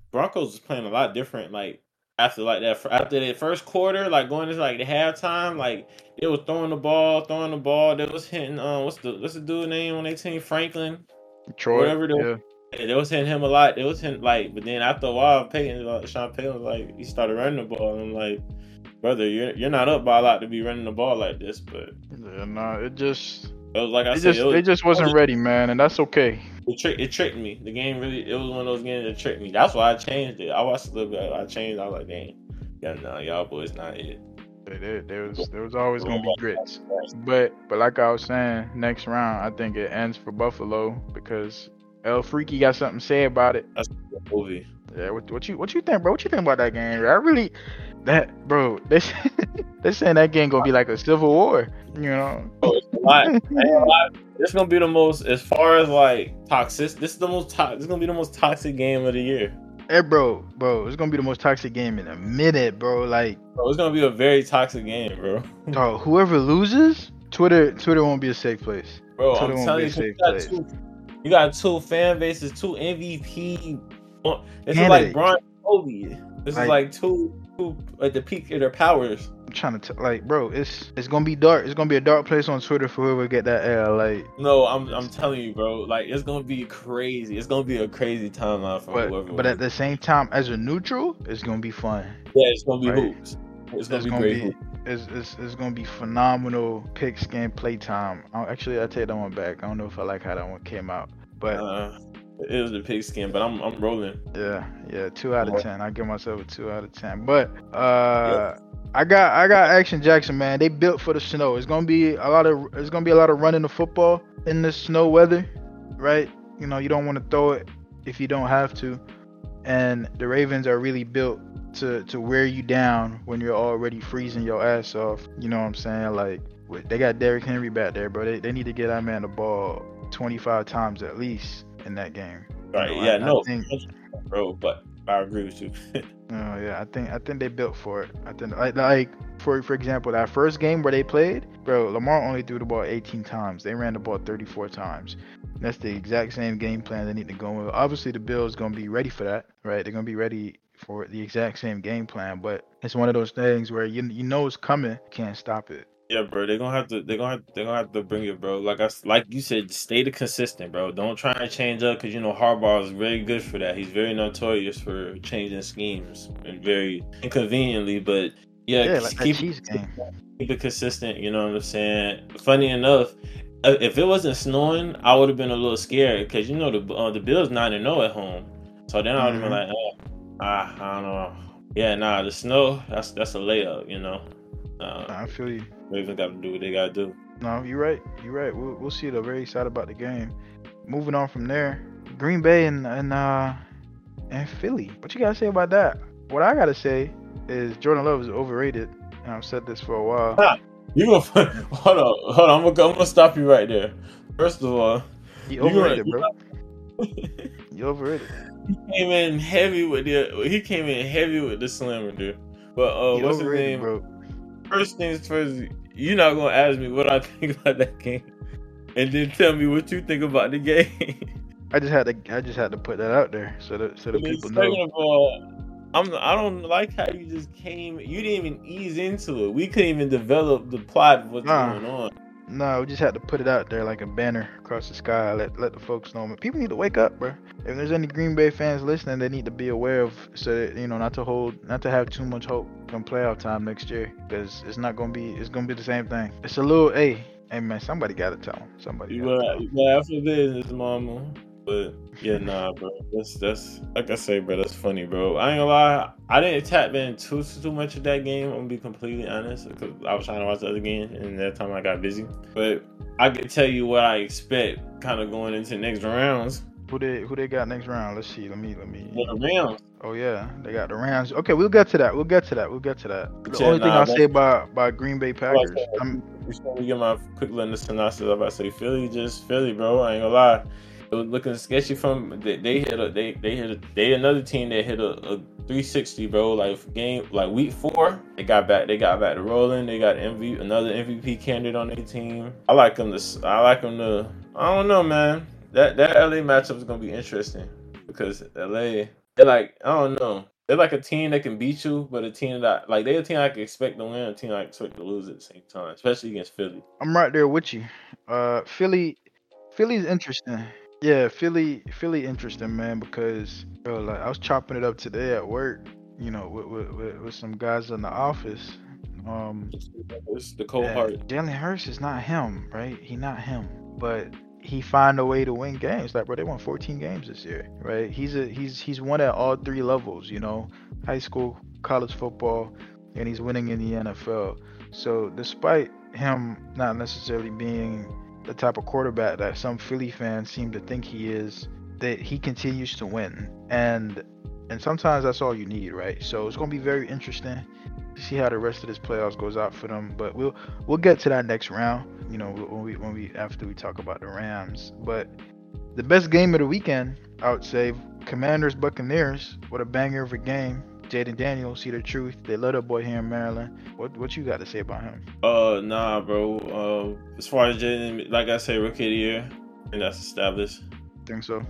[SPEAKER 1] Broncos was playing a lot different. Like after like that after that first quarter, like going into like the halftime, like they was throwing the ball, throwing the ball. They was hitting. Um, what's the what's the dude name on their team? Franklin,
[SPEAKER 2] Troy,
[SPEAKER 1] whatever. They,
[SPEAKER 2] yeah.
[SPEAKER 1] they was hitting him a lot. They was hitting like, but then after a while, Peyton, like, Sean Payton was like, he started running the ball, and I'm like, brother, you're you're not up by a lot to be running the ball like this. But
[SPEAKER 2] yeah, nah, it just.
[SPEAKER 1] it was like I
[SPEAKER 2] They
[SPEAKER 1] said,
[SPEAKER 2] just
[SPEAKER 1] it was,
[SPEAKER 2] they just wasn't ready, man, and that's okay.
[SPEAKER 1] It, tri- it tricked me. The game really, it was one of those games that tricked me. That's why I changed it. I watched a little bit. I changed. I was like, dang, yeah, no, y'all boys not it.
[SPEAKER 2] There, there was there was always gonna be grits, but but like I was saying, next round I think it ends for Buffalo because El Freaky got something to say about it.
[SPEAKER 1] That's a movie.
[SPEAKER 2] Yeah, what, what you what you think, bro? What you think about that game? I really, that bro, they they saying that game gonna be like a civil war, you know?
[SPEAKER 1] Oh, it's a lot. It's a lot. This gonna be the most, as far as like toxic. This is the most. To- this is gonna be the most toxic game of the year.
[SPEAKER 2] Hey, bro, bro, it's gonna be the most toxic game in a minute, bro. Like,
[SPEAKER 1] bro, it's gonna be a very toxic game, bro.
[SPEAKER 2] Dog, whoever loses, Twitter, Twitter won't be a safe place.
[SPEAKER 1] Bro,
[SPEAKER 2] Twitter
[SPEAKER 1] I'm telling you, you got, two, you got two fan bases, two M V P. This is like Bron Kobe. This like, is like two, two at the peak of their powers.
[SPEAKER 2] I'm trying to t- like, bro, it's it's gonna be dark. It's gonna be a dark place on Twitter for whoever get that L. Like,
[SPEAKER 1] no, I'm I'm telling you, bro. Like, it's gonna be crazy. It's gonna be a crazy timeline for
[SPEAKER 2] but,
[SPEAKER 1] whoever.
[SPEAKER 2] But at the same time, as a neutral, it's gonna be fun.
[SPEAKER 1] Yeah, it's gonna be right? hoops. It's gonna
[SPEAKER 2] it's
[SPEAKER 1] be
[SPEAKER 2] gonna
[SPEAKER 1] great.
[SPEAKER 2] Be,
[SPEAKER 1] hoops.
[SPEAKER 2] it's, it's it's gonna be phenomenal pigskin playtime. Actually, I take that one back. I don't know if I like how that one came out, but.
[SPEAKER 1] Uh, It was the pigskin, but I'm I'm rolling.
[SPEAKER 2] Yeah, yeah, two out of ten. I give myself a two out of ten. But uh, yep. I got I got Action Jackson, man. They built for the snow. It's gonna be a lot of it's gonna be a lot of running the football in this snow weather, right? You know, you don't want to throw it if you don't have to. And the Ravens are really built to to wear you down when you're already freezing your ass off. You know what I'm saying? Like they got Derrick Henry back there, bro. They they need to get that man the ball twenty-five times at least in that game.
[SPEAKER 1] Right,
[SPEAKER 2] you know,
[SPEAKER 1] yeah,
[SPEAKER 2] I,
[SPEAKER 1] no,
[SPEAKER 2] I think,
[SPEAKER 1] bro, but I agree with you.
[SPEAKER 2] Oh yeah, I think I think they built for it. I think like like for for example, that first game where they played, bro, Lamar only threw the ball eighteen times. They ran the ball thirty-four times. That's the exact same game plan they need to go with. Obviously, the Bills gonna be ready for that, right? They're gonna be ready for the exact same game plan, but it's one of those things where you you know it's coming, can't stop it.
[SPEAKER 1] Yeah, bro, they're gonna have to. They're gonna have. They're gonna have to bring it, bro. Like I, like you said, stay the consistent, bro. Don't try and change up because you know Harbaugh is very good for that. He's very notorious for changing schemes and very inconveniently. But yeah,
[SPEAKER 2] yeah, like
[SPEAKER 1] keep,
[SPEAKER 2] that Chiefs game.
[SPEAKER 1] Keep it consistent. You know what I'm saying? Funny enough, if it wasn't snowing, I would have been a little scared because you know the uh, the Bills nine and zero at home. So then I would have
[SPEAKER 2] mm-hmm.
[SPEAKER 1] been like, oh, ah, I don't know. Yeah, nah, the snow. That's that's a layup. You know. Uh,
[SPEAKER 2] I feel you.
[SPEAKER 1] Ravens got to do what they got to do.
[SPEAKER 2] No, you're right. You're right. We'll, we'll see. They're very excited about the game. Moving on from there, Green Bay and and uh and Philly. What you gotta say about that? What I gotta say is Jordan Love is overrated, and I've said this for a while.
[SPEAKER 1] Ah, you gonna hold on, hold on. I'm gonna, I'm gonna stop you right there. First of all,
[SPEAKER 2] he overrated, you gonna, bro. You overrated.
[SPEAKER 1] He came in heavy with the. He came in heavy with the slammer, dude. But uh,
[SPEAKER 2] he
[SPEAKER 1] what's his name?
[SPEAKER 2] Bro.
[SPEAKER 1] First things first, you're not gonna ask me what I think about that game, and then tell me what you think about the game.
[SPEAKER 2] I just had to, I just had to put that out there so that so that people know.
[SPEAKER 1] Second of all, I'm, I don't like how you just came. You didn't even ease into it. We couldn't even develop the plot of what's nah. going on.
[SPEAKER 2] No, we just had to put it out there like a banner across the sky. Let let the folks know. People need to wake up, bro. If there's any Green Bay fans listening, they need to be aware of, so that, you know, not to hold, not to have too much hope come playoff time next year, because it's not gonna be, it's gonna be the same thing. It's a little, hey, hey man, somebody gotta tell them. Somebody.
[SPEAKER 1] You
[SPEAKER 2] gotta
[SPEAKER 1] got after business, mama. But yeah, nah, bro. That's that's like I say, bro. That's funny, bro. I ain't gonna lie. I didn't tap in too too much of that game. I'm gonna be completely honest, because I was trying to watch the other game, and that time I got busy. But I can tell you what I expect, kind of going into next rounds.
[SPEAKER 2] Who they who they got next round? Let's see. Let me let me.
[SPEAKER 1] The Rams.
[SPEAKER 2] Oh yeah, they got the Rams. Okay, we'll get to that. We'll get to that. We'll get to that. The
[SPEAKER 1] yeah,
[SPEAKER 2] only
[SPEAKER 1] nah,
[SPEAKER 2] thing I'll say about about Green Bay Packers. I'm.
[SPEAKER 1] Before we get my quick little synopsis, I'm about to say Philly, just Philly, bro. I ain't gonna lie. It was looking sketchy from they, they hit a they they hit a, they another team that hit a, a three sixty, bro. Like game like week four, they got back they got back to rolling. They got M V another M V P candidate on their team. I like them to I like them to I don't know, man. That that L A matchup is gonna be interesting because L A they're like I don't know. They're like a team that can beat you, but a team that like they're a team I can expect to win, a team I expect to lose at the same time, especially against Philly.
[SPEAKER 2] I'm right there with you. Uh, Philly, Philly's interesting. Yeah, Philly, Philly interesting, man, because bro, like I was chopping it up today at work, you know, with with, with, with some guys in the office. Um,
[SPEAKER 1] It's the cold
[SPEAKER 2] and
[SPEAKER 1] heart.
[SPEAKER 2] Jalen Hurts is not him, right? He not him, but he find a way to win games. Like, bro, they won fourteen games this year, right? He's a he's he's won at all three levels, you know, high school, college football, and he's winning in the N F L. So despite him not necessarily being the type of quarterback that some Philly fans seem to think he is, that he continues to win, and and sometimes that's all you need, right? So it's gonna be very interesting to see how the rest of this playoffs goes out for them. But we'll we'll get to that next round, you know, when we when we after we talk about the Rams. But the best game of the weekend, I would say, Commanders Buccaneers. What a banger of a game. Jaden Daniels, see the truth. They love that boy here in Maryland. What what you got to say about him?
[SPEAKER 1] Uh, nah, bro. Uh, as far as Jaden, like I say, rookie of the year, and that's established.
[SPEAKER 2] Think so?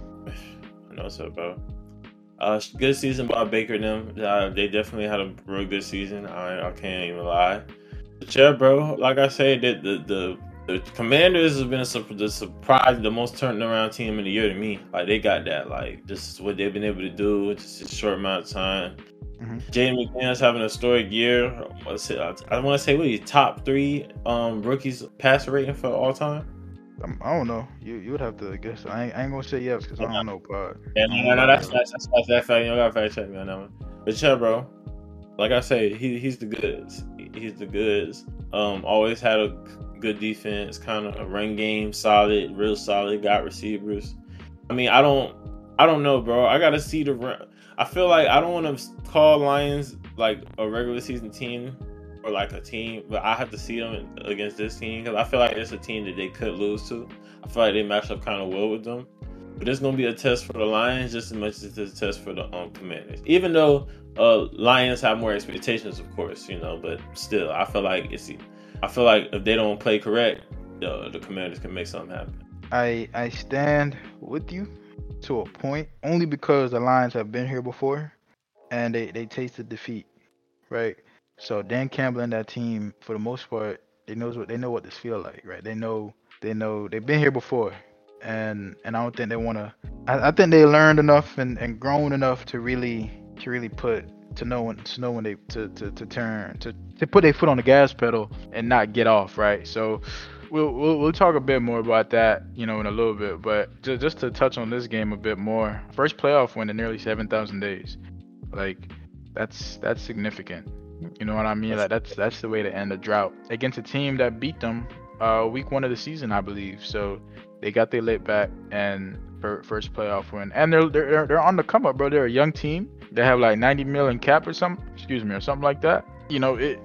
[SPEAKER 1] I know so, bro. Uh, good season by Baker and them. Uh, they definitely had a real good season. I, I can't even lie. But yeah, bro. Like I said, the the the, the Commanders has been a, sur- the surprise, the most turned around team in the year to me. Like they got that. Like this is what they've been able to do in just a short amount of time. Mm-hmm. Jaden McDaniels having a historic year. I want to say, what are you, top three um, rookies passer rating for all time?
[SPEAKER 2] Um, I don't know. You you would have to guess. I ain't, I ain't gonna say yes because I don't know, Pod.
[SPEAKER 1] Yeah, no, no, no, that's that's that's that's that fact. You don't gotta fact check me on that one. But yeah, bro. Like I say, he he's the goods. He's the goods. Um, always had a good defense, kind of a run game, solid, real solid. Got receivers. I mean, I don't, I don't know, bro. I gotta see the run. I feel like I don't want to call Lions like a regular season team or like a team, but I have to see them against this team because I feel like it's a team that they could lose to. I feel like they match up kind of well with them, but it's gonna be a test for the Lions just as much as it's a test for the um, Commanders. Even though uh, Lions have more expectations, of course, you know, but still, I feel like it's. I feel like if they don't play correct, the the Commanders can make something happen.
[SPEAKER 2] I I stand with you to a point, only because the Lions have been here before and they, they tasted defeat, right? So Dan Campbell and that team, for the most part, they knows what they know what this feel like, right? They know they know they've been here before, and and I don't think they want to. I, I think they learned enough and, and grown enough to really to really put to know when to know when they to, to, to turn to, to put their foot on the gas pedal and not get off, right? So. We'll, we'll we'll talk a bit more about that, you know, in a little bit. But just just to touch on this game a bit more, first playoff win in nearly seven thousand days, like that's that's significant. You know what I mean? Like that's that's the way to end a drought against a team that beat them uh, week one of the season, I believe. So they got their lit back and first playoff win, and they're they're they're on the come up, bro. They're a young team. They have like ninety million cap or something. Excuse me, or something like that. You know it.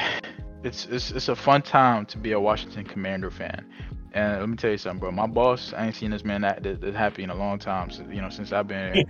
[SPEAKER 2] It's, it's it's a fun time to be a Washington Commander fan, and let me tell you something, bro. My boss, I ain't seen this man that, that, that happy in a long time. So, you know, since I've been here.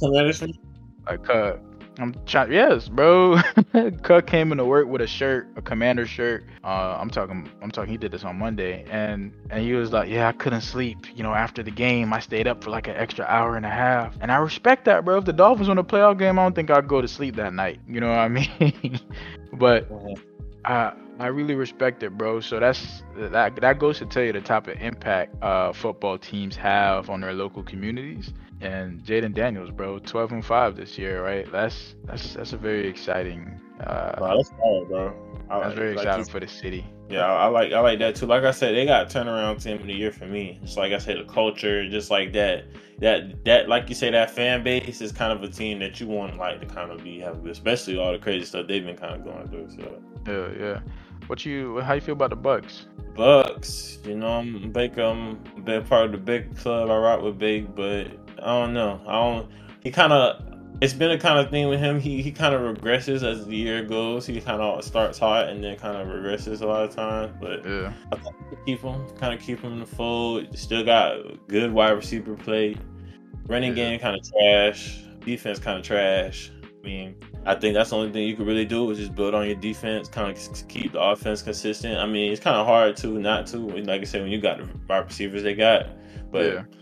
[SPEAKER 2] Like, uh, I'm trying. Yes, bro. Cut came into work with a shirt, a Commander shirt. Uh, I'm talking. I'm talking. He did this on Monday, and and he was like, "Yeah, I couldn't sleep. You know, after the game, I stayed up for like an extra hour and a half, and I respect that, bro. If the Dolphins won a playoff game, I don't think I'd go to sleep that night. You know what I mean? But." I I really respect it, bro. So that's that that goes to tell you the type of impact uh, football teams have on their local communities. And Jaden Daniels, bro, twelve and five this year, right? That's that's that's a very exciting. Uh,
[SPEAKER 1] bro, that's hard, bro. I
[SPEAKER 2] that's
[SPEAKER 1] like,
[SPEAKER 2] very
[SPEAKER 1] like
[SPEAKER 2] exciting for the city.
[SPEAKER 1] Yeah, I like I like that too. Like I said, they got turnaround team of the year for me. Just like I said, the culture, just like that, that that like you say, that fan base is kind of a team that you want like to kind of be have, especially all the crazy stuff they've been kind of going through. So
[SPEAKER 2] yeah, yeah. What you how you feel about the Bucks?
[SPEAKER 1] Bucks, you know, I'm big. I'm a big part of the big club. I rock with Big, but I don't know. I don't. He kind of. It's been a kind of thing with him. He he kind of regresses as the year goes. He kind of starts hot and then kind of regresses a lot of times. But
[SPEAKER 2] yeah,
[SPEAKER 1] I keep him, kind of keep him in the fold. Still got good wide receiver play. Running yeah. game kind of trash. Defense kind of trash. I mean, I think that's the only thing you could really do is just build on your defense, kind of keep the offense consistent. I mean, it's kind of hard to not to, like I said, when you got the wide receivers they got. But
[SPEAKER 2] yeah.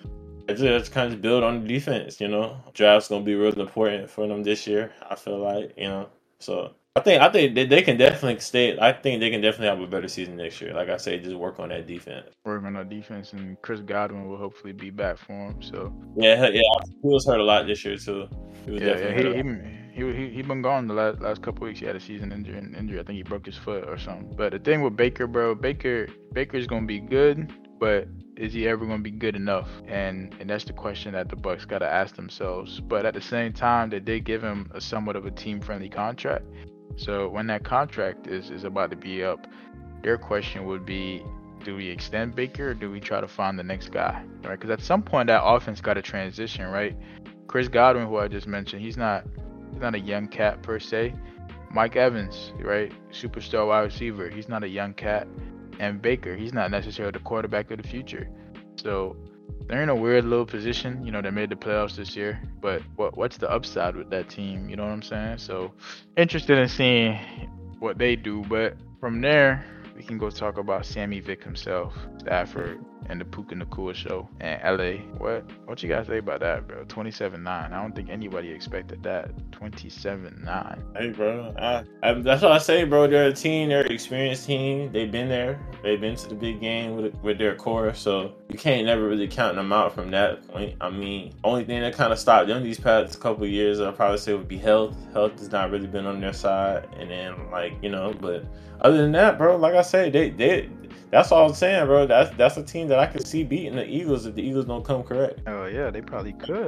[SPEAKER 1] It's just kind of build on the defense, you know. Draft's gonna be real important for them this year. I feel like, you know. So I think I think they, they can definitely stay. I think they can definitely have a better season next year. Like I say, just work on that defense.
[SPEAKER 2] Work on that defense, and Chris Godwin will hopefully be back for him. So
[SPEAKER 1] yeah, yeah, he was hurt a lot this year too. He was
[SPEAKER 2] yeah,
[SPEAKER 1] definitely
[SPEAKER 2] yeah, he, he he he he been gone the last last couple weeks. He had a season injury. Injury. I think he broke his foot or something. But the thing with Baker, bro, Baker Baker's gonna be good, but is he ever going to be good enough? And and that's the question that the Bucs got to ask themselves. But at the same time, they did give him a somewhat of a team-friendly contract. So when that contract is, is about to be up, their question would be, do we extend Baker or do we try to find the next guy? Right? Because at some point, that offense got to transition, right? Chris Godwin, who I just mentioned, he's not he's not a young cat per se. Mike Evans, right? Superstar wide receiver. He's not a young cat. And Baker, he's not necessarily the quarterback of the future. So they're in a weird little position. You know, they made the playoffs this year, but what what's the upside with that team? You know what I'm saying? So interested in seeing what they do. But from there, we can go talk about Sammy Vick himself, Stafford, and the Puka Nacua show, and L A. What what you guys say about that, bro? twenty-seven nine. I don't think anybody expected that. twenty-seven nine.
[SPEAKER 1] Hey, bro. I, I, that's what I say, bro. They're a team. They're an experienced team. They've been there. They've been to the big game with with their core. So you can't never really count them out from that point. I mean, only thing that kind of stopped them these past couple of years, I'll probably say, would be health. Health has not really been on their side. And then, like, you know, but other than that, bro, like I said, they they. That's all I'm saying, bro. That's that's a team that I could see beating the Eagles if the Eagles don't come correct.
[SPEAKER 2] Oh yeah, they probably could.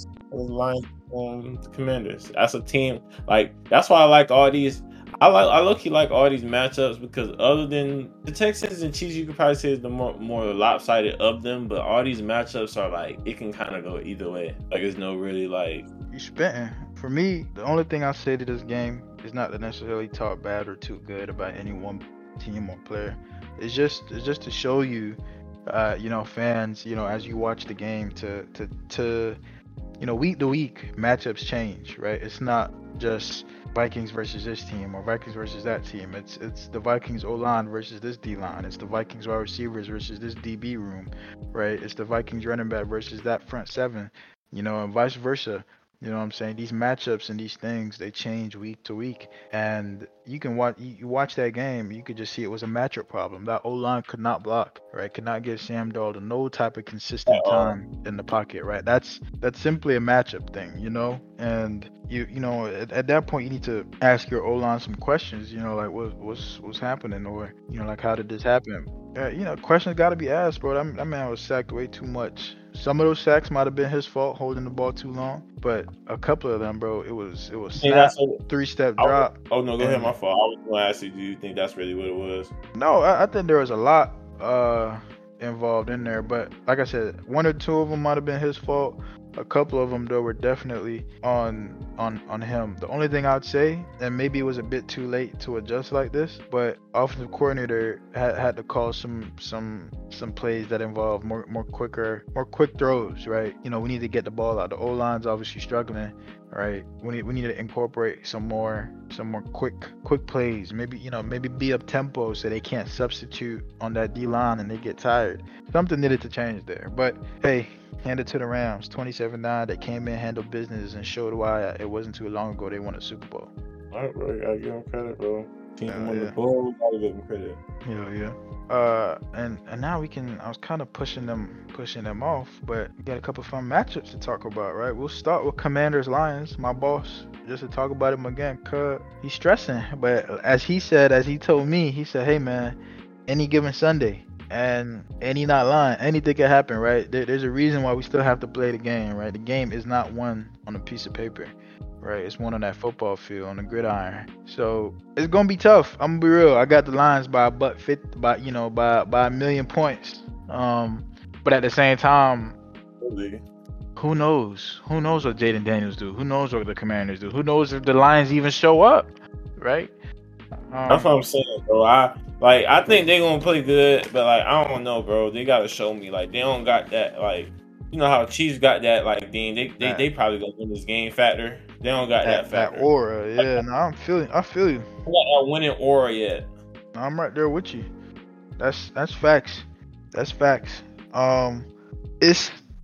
[SPEAKER 1] Lions, um, Commanders. That's a team like that's why I like all these. I like I look you like all these matchups because other than the Texans and Chiefs, you could probably say is the more more lopsided of them. But all these matchups are like it can kind of go either way. Like there's no really like
[SPEAKER 2] you spitting. For me, the only thing I say to this game is not to necessarily talk bad or too good about any one team or player. It's just it's just to show you, uh, you know, fans, you know, as you watch the game, to to to, you know, week to week matchups change, right? It's not just Vikings versus this team or Vikings versus that team. It's it's the Vikings O-line versus this D-line. It's the Vikings wide receivers versus this D B room, right? It's the Vikings running back versus that front seven, you know, and vice versa. You know what I'm saying? These matchups and these things, they change week to week. And you can watch you watch that game, you could just see it was a matchup problem. That O-line could not block, right? Could not give Sam Darnold no type of consistent time in the pocket, right? That's that's simply a matchup thing, you know? And you you know, at, at that point you need to ask your O-line some questions, you know, like what what's what's happening, or you know, like how did this happen? Uh, you know, questions got to be asked, bro. That, that man was sacked way too much. Some of those sacks might have been his fault, holding the ball too long, but a couple of them, bro, it was it was snap, three step drop.
[SPEAKER 1] Oh no, go ahead, my fault. I was going to ask you, do you think that's really what it was?
[SPEAKER 2] No, I, I think there was a lot uh, involved in there, but like I said, one or two of them might have been his fault. A couple of them though were definitely on on on him. The only thing I'd say, and maybe it was a bit too late to adjust like this, but offensive coordinator had, had to call some some some plays that involve more more quicker more quick throws, right? You know, we need to get the ball out. The O-line's obviously struggling, right? We need we need to incorporate some more some more quick quick plays. Maybe, you know, maybe be up tempo so they can't substitute on that D-line and they get tired. Something needed to change there. But hey, hand it to the Rams, twenty-seven nine. They came in, handled business, and showed why it wasn't too long ago they won a Super Bowl.
[SPEAKER 1] All right, bro. Gotta give them credit, bro. Team
[SPEAKER 2] Uh,
[SPEAKER 1] on
[SPEAKER 2] yeah.
[SPEAKER 1] the board, gotta give them credit.
[SPEAKER 2] Yeah, yeah. Uh, and and now we can. I was kind of pushing them, pushing them off, but we got a couple fun matchups to talk about, right? We'll start with Commanders Lions. My boss, just to talk about him again, cause he's stressing. But as he said, as he told me, he said, "Hey man, any given Sunday." And and he not lying. Anything can happen, right? There, there's a reason why we still have to play the game, right? The game is not won on a piece of paper, right? It's won on that football field, on the gridiron. So it's gonna be tough. I'm gonna be real. I got the Lions by a buck fifty, by you know, by by a million points. Um, but at the same time,
[SPEAKER 1] Really?
[SPEAKER 2] who knows? Who knows what Jaden Daniels do? Who knows what the Commanders do? Who knows if the Lions even show up, right? Um,
[SPEAKER 1] That's what I'm saying, bro. I like I think they're gonna play good, but like I don't know, bro. They gotta show me. Like they don't got that like you know how Chiefs got that like Dean, they they,
[SPEAKER 2] That-
[SPEAKER 1] they probably gonna win this game factor. They don't got that,
[SPEAKER 2] that, that
[SPEAKER 1] factor.
[SPEAKER 2] aura, yeah. No, I'm feeling. I feel you.
[SPEAKER 1] They got that winning aura yet.
[SPEAKER 2] I'm right there with you. That's that's facts. That's facts. Um, it's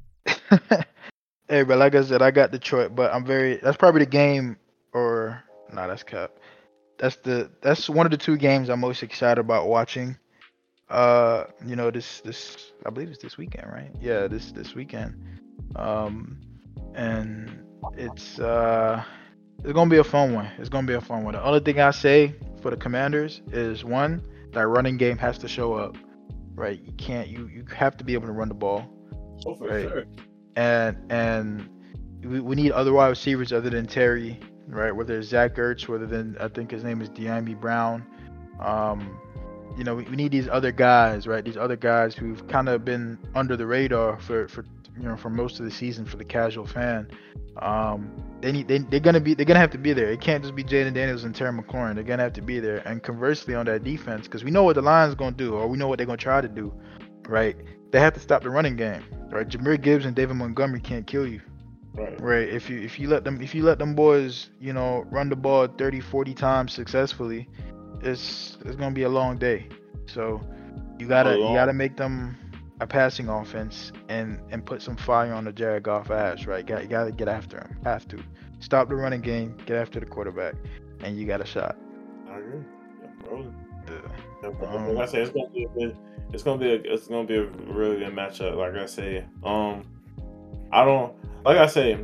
[SPEAKER 2] Hey, but like I said, I got Detroit, but I'm very. That's probably the game, or no, nah, that's cap. That's the that's one of the two games I'm most excited about watching. Uh, you know, this this I believe it's this weekend, right? Yeah, this this weekend. Um, and it's uh, it's gonna be a fun one. It's gonna be a fun one. The only thing I say for the Commanders is one, that running game has to show up, right? You can't you you have to be able to run the ball,
[SPEAKER 1] Oh, for
[SPEAKER 2] right?
[SPEAKER 1] sure.
[SPEAKER 2] And and we, we need other wide receivers other than Terry, right? Whether it's Zach Ertz, whether than I think his name is De'Ami Brown. Um, you know, we, we need these other guys, right? These other guys who've kind of been under the radar for, for you know for most of the season for the casual fan. Um, they need they they're gonna be they're gonna have to be there. It can't just be Jaden Daniels and Terry McLaurin. They're gonna have to be there. And conversely, on that defense, because we know what the Lions gonna do, or we know what they're gonna try to do, right? They have to stop the running game, right? Jahmyr Gibbs and David Montgomery can't kill you.
[SPEAKER 1] Right.
[SPEAKER 2] Right. If you if you let them if you let them boys, you know, run the ball thirty, forty times successfully, it's it's gonna be a long day. So you gotta you gotta make them a passing offense and and put some fire on the Jared Goff ass, right? Got you gotta get after him. Have to stop the running game, get after the quarterback, and you got a shot.
[SPEAKER 1] I agree. Yeah, bro.
[SPEAKER 2] Yeah.
[SPEAKER 1] Yeah, um, like I say, it's gonna be a good, it's gonna be a it's gonna be a really good matchup. Like I say, um, I don't. Like I say,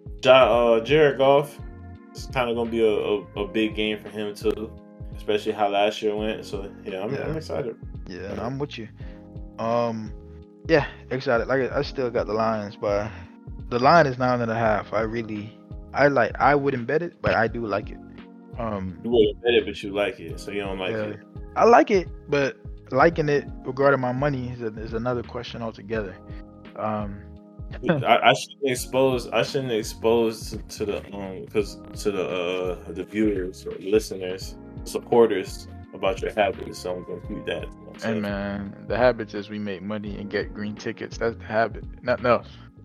[SPEAKER 1] uh, Jared Goff is kind of gonna be a, a, a big game for him too, especially how last year went. So yeah, I'm, yeah. I'm excited.
[SPEAKER 2] Yeah, yeah, I'm with you. Um, yeah, excited. Like I still got the Lions, but the line is nine and a half. I really, I like. I wouldn't bet it, but I do like it. Um,
[SPEAKER 1] you wouldn't bet it, but you like it, so you don't like
[SPEAKER 2] yeah,
[SPEAKER 1] it.
[SPEAKER 2] I like it, but liking it regarding my money is, a, is another question altogether. Um.
[SPEAKER 1] I, I shouldn't expose. I shouldn't expose to, to the um because to the uh the viewers or listeners, supporters about your habits. So I'm gonna keep that. You know
[SPEAKER 2] hey man, the habit is we make money and get green tickets. That's the habit. Nothing else.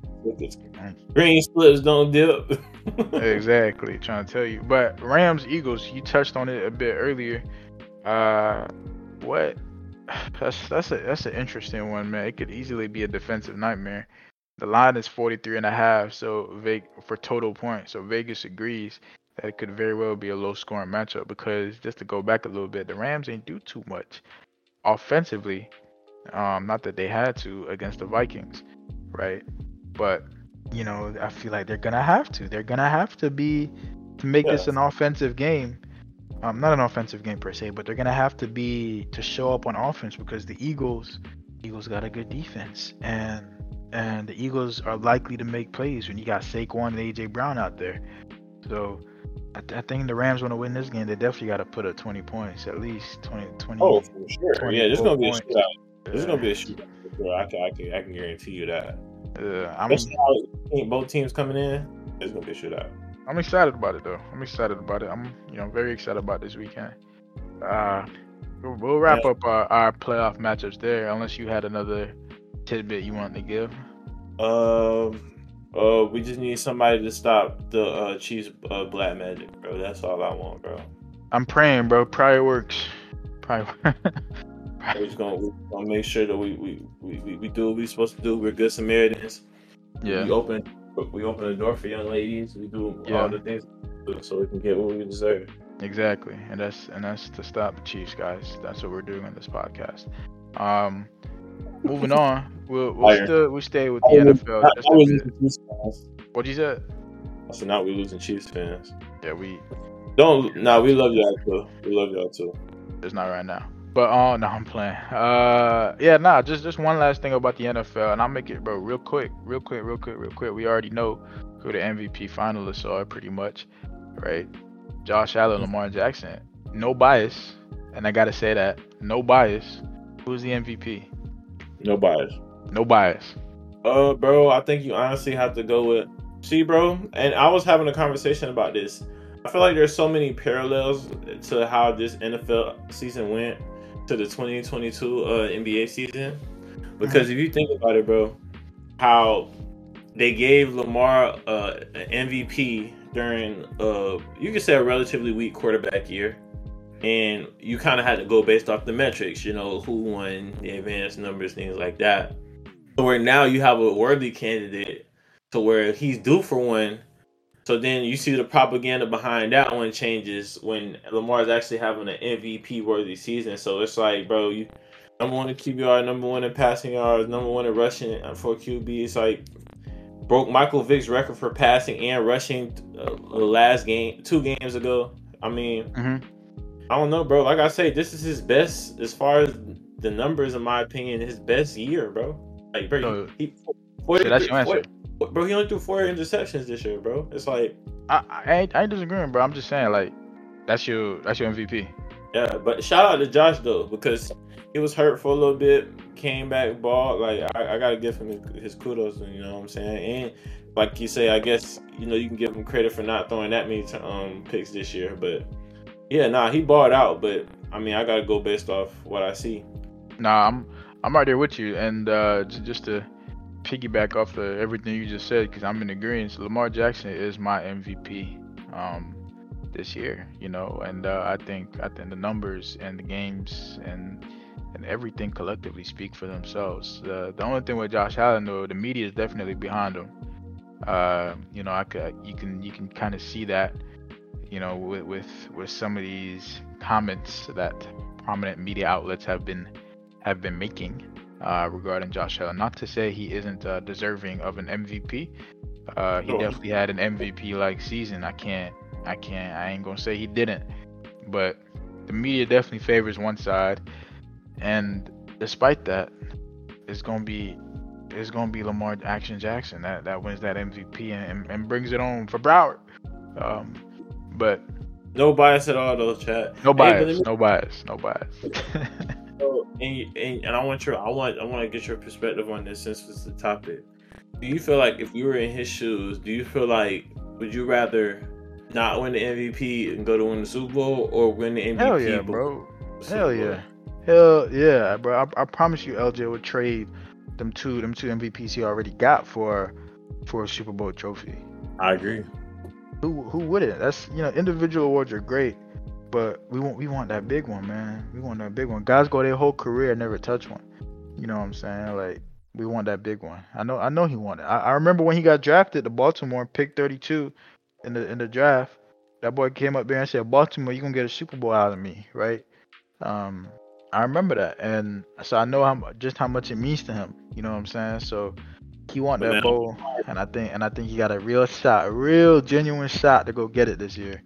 [SPEAKER 1] Green slips don't dip.
[SPEAKER 2] Exactly. Trying to tell you. But Rams Eagles, you touched on it a bit earlier. Uh, what? That's that's a that's an interesting one, man. It could easily be a defensive nightmare. The line is forty-three and a half, so Ve- for total points. So Vegas agrees that it could very well be a low scoring matchup because just to go back a little bit, the Rams ain't do too much offensively. Um, not that they had to against the Vikings, right? But you know, I feel like they're gonna have to. They're gonna have to be to make yeah. this an offensive game. Um, not an offensive game per se, but they're gonna have to be to show up on offense because the Eagles, Eagles got a good defense and. And the Eagles are likely to make plays when you got Saquon and A J Brown out there. So I, th- I think the Rams want to win this game. They definitely got to put up twenty points, at least twenty, twenty.
[SPEAKER 1] Oh, for sure. Yeah, this is gonna be a shootout. This is gonna be a shootout for sure. I can, I can, I can guarantee you that.
[SPEAKER 2] Yeah, I'm.
[SPEAKER 1] Especially how both teams coming in, it's gonna be a shootout.
[SPEAKER 2] I'm excited about it though. I'm excited about it. I'm, you know, very excited about this weekend. Uh, we'll, we'll wrap yeah. up our, our playoff matchups there, unless you had another tidbit you want to give.
[SPEAKER 1] Um, uh, we just need somebody to stop the uh, Chiefs uh, black magic, bro. That's all I want, bro.
[SPEAKER 2] I'm praying, bro. Probably works. Probably.
[SPEAKER 1] We're just gonna, we're gonna make sure that we we, we, we do what we're supposed to do. We're good Samaritans.
[SPEAKER 2] Yeah.
[SPEAKER 1] We open we open the door for young ladies. We do
[SPEAKER 2] yeah.
[SPEAKER 1] all the things so we can get what we deserve.
[SPEAKER 2] Exactly, and that's and that's to stop the Chiefs, guys. That's what we're doing on this podcast. Um. Moving on, we'll we'll still we stay with the N F L.
[SPEAKER 1] Not, not
[SPEAKER 2] what you said?
[SPEAKER 1] I said not we losing Chiefs fans.
[SPEAKER 2] Yeah, we
[SPEAKER 1] don't. Nah, we love y'all too. We love y'all too.
[SPEAKER 2] It's not right now, but oh no, I'm playing. Uh, yeah, nah. Just just one last thing about the N F L, and I'll make it, bro, real quick, real quick, real quick, real quick. We already know who the M V P finalists are, pretty much, right? Josh Allen, Lamar Jackson. No bias, and I gotta say that, no bias. Who's the M V P?
[SPEAKER 1] No bias.
[SPEAKER 2] No bias.
[SPEAKER 1] Uh, bro, I think you honestly have to go with... See, bro, and I was having a conversation about this. I feel like there's so many parallels to how this N F L season went to the twenty twenty-two uh, N B A season. Because mm-hmm. if you think about it, bro, how they gave Lamar uh, an M V P during, uh, you could say, a relatively weak quarterback year. And you kind of had to go based off the metrics, you know, who won, the advanced numbers, things like that. So where now you have a worthy candidate to where he's due for one. So then you see the propaganda behind that one changes when Lamar's actually having an M V P worthy season. So it's like, bro, you number one in Q B R, number one in passing yards, number one in rushing for Q B. It's like broke Michael Vick's record for passing and rushing uh, the last game, two games ago. I mean,
[SPEAKER 2] Mm-hmm.
[SPEAKER 1] I don't know, bro. Like I say, this is his best as far as the numbers, in my opinion, his best year, bro. Like, bro,
[SPEAKER 2] So,
[SPEAKER 1] he, he forty,
[SPEAKER 2] so that's your answer.
[SPEAKER 1] forty, bro, he only threw four interceptions this year, bro. It's like,
[SPEAKER 2] I, I ain't, I ain't disagreeing, bro. I'm just saying, like, that's your that's your M V P.
[SPEAKER 1] yeah, but shout out to Josh though, because he was hurt for a little bit, came back, ball. Like I, I gotta give him his, his kudos, you know what I'm saying? And like you say, I guess you know you can give him credit for not throwing that many um picks this year, but yeah, nah, he balled out. But I mean, I gotta go based off what I see.
[SPEAKER 2] Nah, I'm I'm right there with you, and uh, j- just to piggyback off of everything you just said, because I'm in agreement. Lamar Jackson is my M V P um, this year, you know, and uh, I think I think the numbers and the games and and everything collectively speak for themselves. The the only thing with Josh Allen, though, the media is definitely behind him. Uh, you know, I could, you can you can kind of see that, you know, with, with with some of these comments that prominent media outlets have been have been making uh, regarding Josh Allen. Not to say he isn't uh, deserving of an M V P. Uh, he
[SPEAKER 1] Sure.
[SPEAKER 2] definitely had an M V P like season. I can't, I can't, I ain't gonna say he didn't. But the media definitely favors one side, and despite that, it's gonna be it's gonna be Lamar Action Jackson that, that wins that M V P and, and brings it on for Broward. Um, but
[SPEAKER 1] No bias at all, though, chat.
[SPEAKER 2] no
[SPEAKER 1] Hey, but
[SPEAKER 2] bias,
[SPEAKER 1] let me-
[SPEAKER 2] no bias, no bias.
[SPEAKER 1] So, and, and, and I want your I want I want to get your perspective on this since it's the topic. Do you feel like if you were in his shoes, do you feel like would you rather not win the M V P and go to win the Super Bowl, or win the M V P?
[SPEAKER 2] Hell yeah,
[SPEAKER 1] but
[SPEAKER 2] bro.
[SPEAKER 1] the Super
[SPEAKER 2] Hell
[SPEAKER 1] Bowl?
[SPEAKER 2] yeah. Hell yeah, bro. I, I promise you, L J would trade them two them two M V Ps he already got for for a Super Bowl trophy.
[SPEAKER 1] I agree.
[SPEAKER 2] Who who wouldn't? That's, you know, individual awards are great, but we want we want that big one, man. We want that big one. Guys go their whole career and never touch one. You know what I'm saying? Like, we want that big one. I know I know he wanted. I, I remember when he got drafted to Baltimore, pick thirty-two in the in the draft. That boy came up there and said, "Baltimore, you gonna get a Super Bowl out of me, right?" Um, I remember that, and so I know how mu- just how much it means to him. You know what I'm saying? So he want
[SPEAKER 1] But
[SPEAKER 2] that
[SPEAKER 1] now-
[SPEAKER 2] bowl, and I think and I think he got a real shot, a real genuine shot to go get it this year.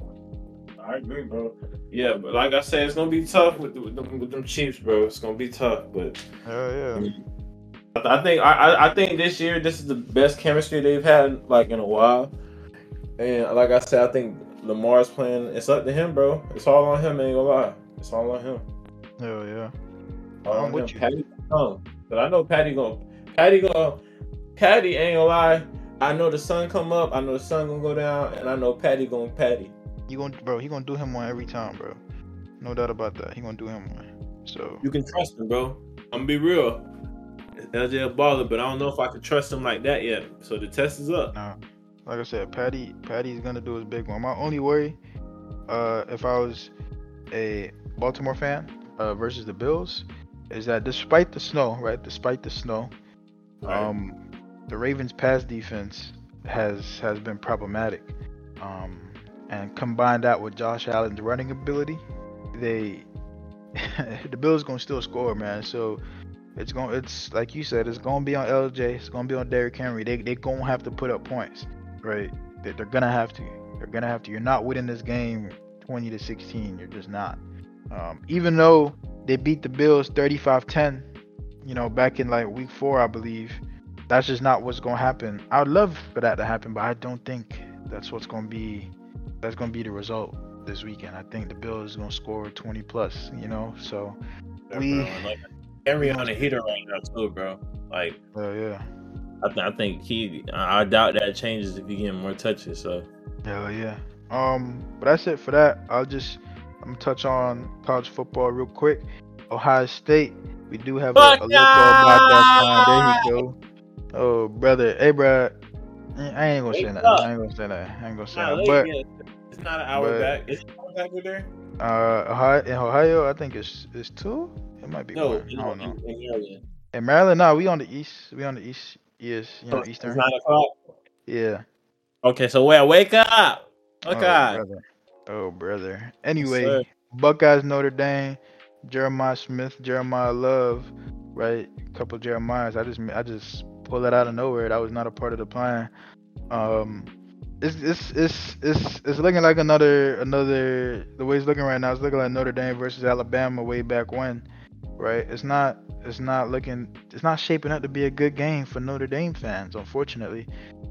[SPEAKER 1] I agree, bro. Yeah, but like I said, it's gonna be tough with, the, with, them, with them Chiefs, bro. It's gonna be tough, but
[SPEAKER 2] Hell yeah.
[SPEAKER 1] I, th- I think I, I I think this year this is the best chemistry they've had like in a while. And like I said, I think Lamar's playing. It's up to him, bro. It's all on him. Ain't gonna lie. It's all on him.
[SPEAKER 2] Hell yeah.
[SPEAKER 1] All
[SPEAKER 2] I'm
[SPEAKER 1] on
[SPEAKER 2] with
[SPEAKER 1] him.
[SPEAKER 2] you.
[SPEAKER 1] Patty gonna come. But I know Patty gonna. Patty gonna. Patty ain't gonna lie. I know the sun come up. I know the sun gonna go down, and I know Patty gonna Patty.
[SPEAKER 2] You gonna bro? He gonna do him one every time, bro. No doubt about that. He gonna do him one. So
[SPEAKER 1] You can trust him, bro. I'm gonna be real. L J a baller, but I don't know if I can trust him like that yet. So the test is up.
[SPEAKER 2] nah, like I said, Patty Patty's gonna do his big one. My only worry, uh, if I was a Baltimore fan uh, versus the Bills, is that despite the snow, right? Despite the snow,
[SPEAKER 1] Right.
[SPEAKER 2] um, the Ravens' pass defense has has been problematic. Um, and combine that with Josh Allen's running ability, they the Bills gonna still score, man. So it's gonna it's like you said, it's gonna be on L J, it's gonna be on Derrick Henry. They they gonna have to put up points, right? They, they're gonna have to. They're gonna have to. You're not winning this game twenty to sixteen. You're just not. Um, even though they beat the Bills thirty-five ten, you know, back in like week four, I believe. That's just not what's gonna happen. I would love for that to happen, but I don't think that's what's gonna be. That's gonna be the result this weekend. I think the Bills is gonna score twenty plus. You know, so
[SPEAKER 1] Yeah,
[SPEAKER 2] we.
[SPEAKER 1] bro. And, like, Henry on a heater right now too, bro. Like
[SPEAKER 2] Oh yeah.
[SPEAKER 1] I, th- I think he. I doubt that changes if you get more touches. So
[SPEAKER 2] Hell yeah. Um, but that's it for that. I'll just I'm gonna touch on college football real quick. Ohio State. We do have a, a local podcast line. There you go. Oh brother, hey bro. I ain't gonna say
[SPEAKER 1] Wake
[SPEAKER 2] that.
[SPEAKER 1] up.
[SPEAKER 2] I ain't gonna say that. I ain't gonna say
[SPEAKER 1] Nah,
[SPEAKER 2] that.
[SPEAKER 1] late
[SPEAKER 2] But
[SPEAKER 1] yet. It's not an hour
[SPEAKER 2] but-
[SPEAKER 1] back. Is it an hour back with there?
[SPEAKER 2] uh, Ohio, in Ohio, I think it's it's two. It might be
[SPEAKER 1] No,
[SPEAKER 2] one.
[SPEAKER 1] in,
[SPEAKER 2] I don't know.
[SPEAKER 1] in, in Maryland.
[SPEAKER 2] In Maryland, no, we on the east. We on the east. Yes, you know,
[SPEAKER 1] It's
[SPEAKER 2] Eastern.
[SPEAKER 1] nine o'clock.
[SPEAKER 2] Yeah.
[SPEAKER 1] Okay, so wait, wake up.
[SPEAKER 2] Oh
[SPEAKER 1] Okay.
[SPEAKER 2] brother. Oh brother.
[SPEAKER 1] Yes, sir.
[SPEAKER 2] Anyway, Buckeyes, Notre Dame, Jeremiah Smith, Jeremiah Love, right? A couple of Jeremiahs. I just I just pulled that out of nowhere. That was not a part of the plan. Um, it's it's it's it's it's looking like another another the way it's looking right now. It's looking like Notre Dame versus Alabama way back when, right? It's not it's not looking it's not shaping up to be a good game for Notre Dame fans, unfortunately.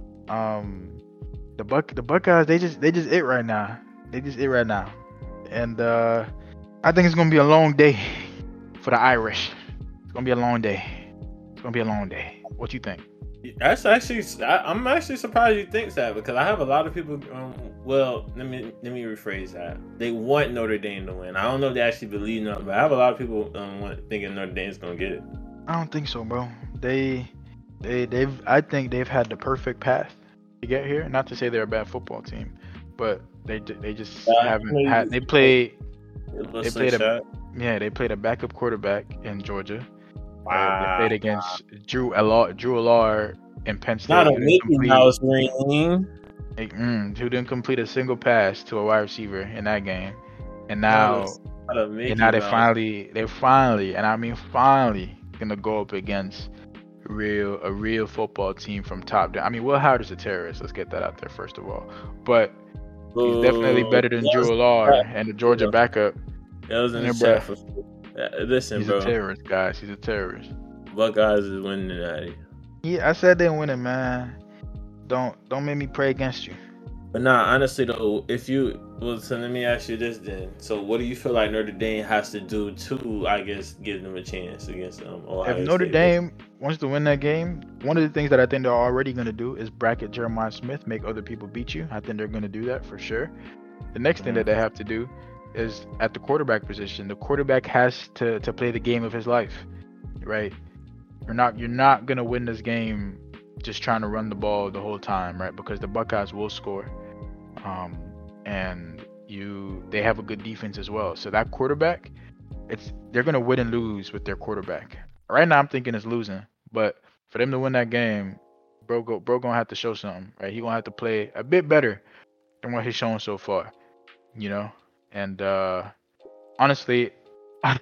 [SPEAKER 2] Um, the Buck the Buckeyes they just they just it right now. They just it right now, and uh, I think it's gonna be a long day for the Irish. It's gonna be a long day. It's gonna be a long day. What you think?
[SPEAKER 1] That's actually, I, I'm actually surprised you think that, because I have a lot of people. Um, well, let me let me rephrase that. They want Notre Dame to win. I don't know if they actually believe in it, but I have a lot of people um, want, thinking Notre Dame's gonna get it.
[SPEAKER 2] I don't think so, bro. They, they, they've. I think they've had the perfect path to get here. Not to say they're a bad football team, but they they just
[SPEAKER 1] Uh,
[SPEAKER 2] haven't had. They played.
[SPEAKER 1] It
[SPEAKER 2] They
[SPEAKER 1] looks
[SPEAKER 2] played
[SPEAKER 1] like
[SPEAKER 2] a
[SPEAKER 1] shot.
[SPEAKER 2] yeah. They played a backup quarterback in Georgia. Right? They
[SPEAKER 1] Wow.
[SPEAKER 2] played against Drew Allard, Drew Allard in Penn State.
[SPEAKER 1] Not a
[SPEAKER 2] who didn't
[SPEAKER 1] Mickey
[SPEAKER 2] complete-
[SPEAKER 1] Mouse ring.
[SPEAKER 2] Like, mm, who didn't complete a single pass to a wide receiver in that game, and
[SPEAKER 1] Not
[SPEAKER 2] now
[SPEAKER 1] a, not a Mickey
[SPEAKER 2] and now they
[SPEAKER 1] Mouse.
[SPEAKER 2] finally they finally and I mean finally gonna go up against real a real football team from top down. I mean, Will Howard is a terrorist. Let's get that out there first of all, but he's definitely
[SPEAKER 1] Boo.
[SPEAKER 2] better than
[SPEAKER 1] That was-
[SPEAKER 2] Drew Allard and the Georgia
[SPEAKER 1] Yeah.
[SPEAKER 2] backup.
[SPEAKER 1] That was in
[SPEAKER 2] Yeah,
[SPEAKER 1] the
[SPEAKER 2] bro.
[SPEAKER 1] chat for. Uh, Listen,
[SPEAKER 2] He's
[SPEAKER 1] bro.
[SPEAKER 2] a terrorist, guys. He's a terrorist.
[SPEAKER 1] Buckeyes is winning tonight.
[SPEAKER 2] Yeah, I said they're winning, man. Don't don't make me pray against you.
[SPEAKER 1] But nah, honestly though, if you well, so let me ask you this then. So, what do you feel like Notre Dame has to do to, I guess, give them a chance against um, Ohio
[SPEAKER 2] If Notre
[SPEAKER 1] State?
[SPEAKER 2] Dame wants to win that game, one of the things that I think they're already going to do is bracket Jeremiah Smith, make other people beat you. I think they're going to do that for sure. The next thing
[SPEAKER 1] Mhm.
[SPEAKER 2] that they have to do is at the quarterback position. The quarterback has to, to play the game of his life, right? You're not you're not going to win this game just trying to run the ball the whole time, right? Because the Buckeyes will score, um, and you they have a good defense as well. So that quarterback, it's they're gonna win and lose with their quarterback. Right now, I'm thinking it's losing, but for them to win that game, bro, go, bro, gonna have to show something, right? He gonna have to play a bit better than what he's shown so far, you know. And uh, honestly, I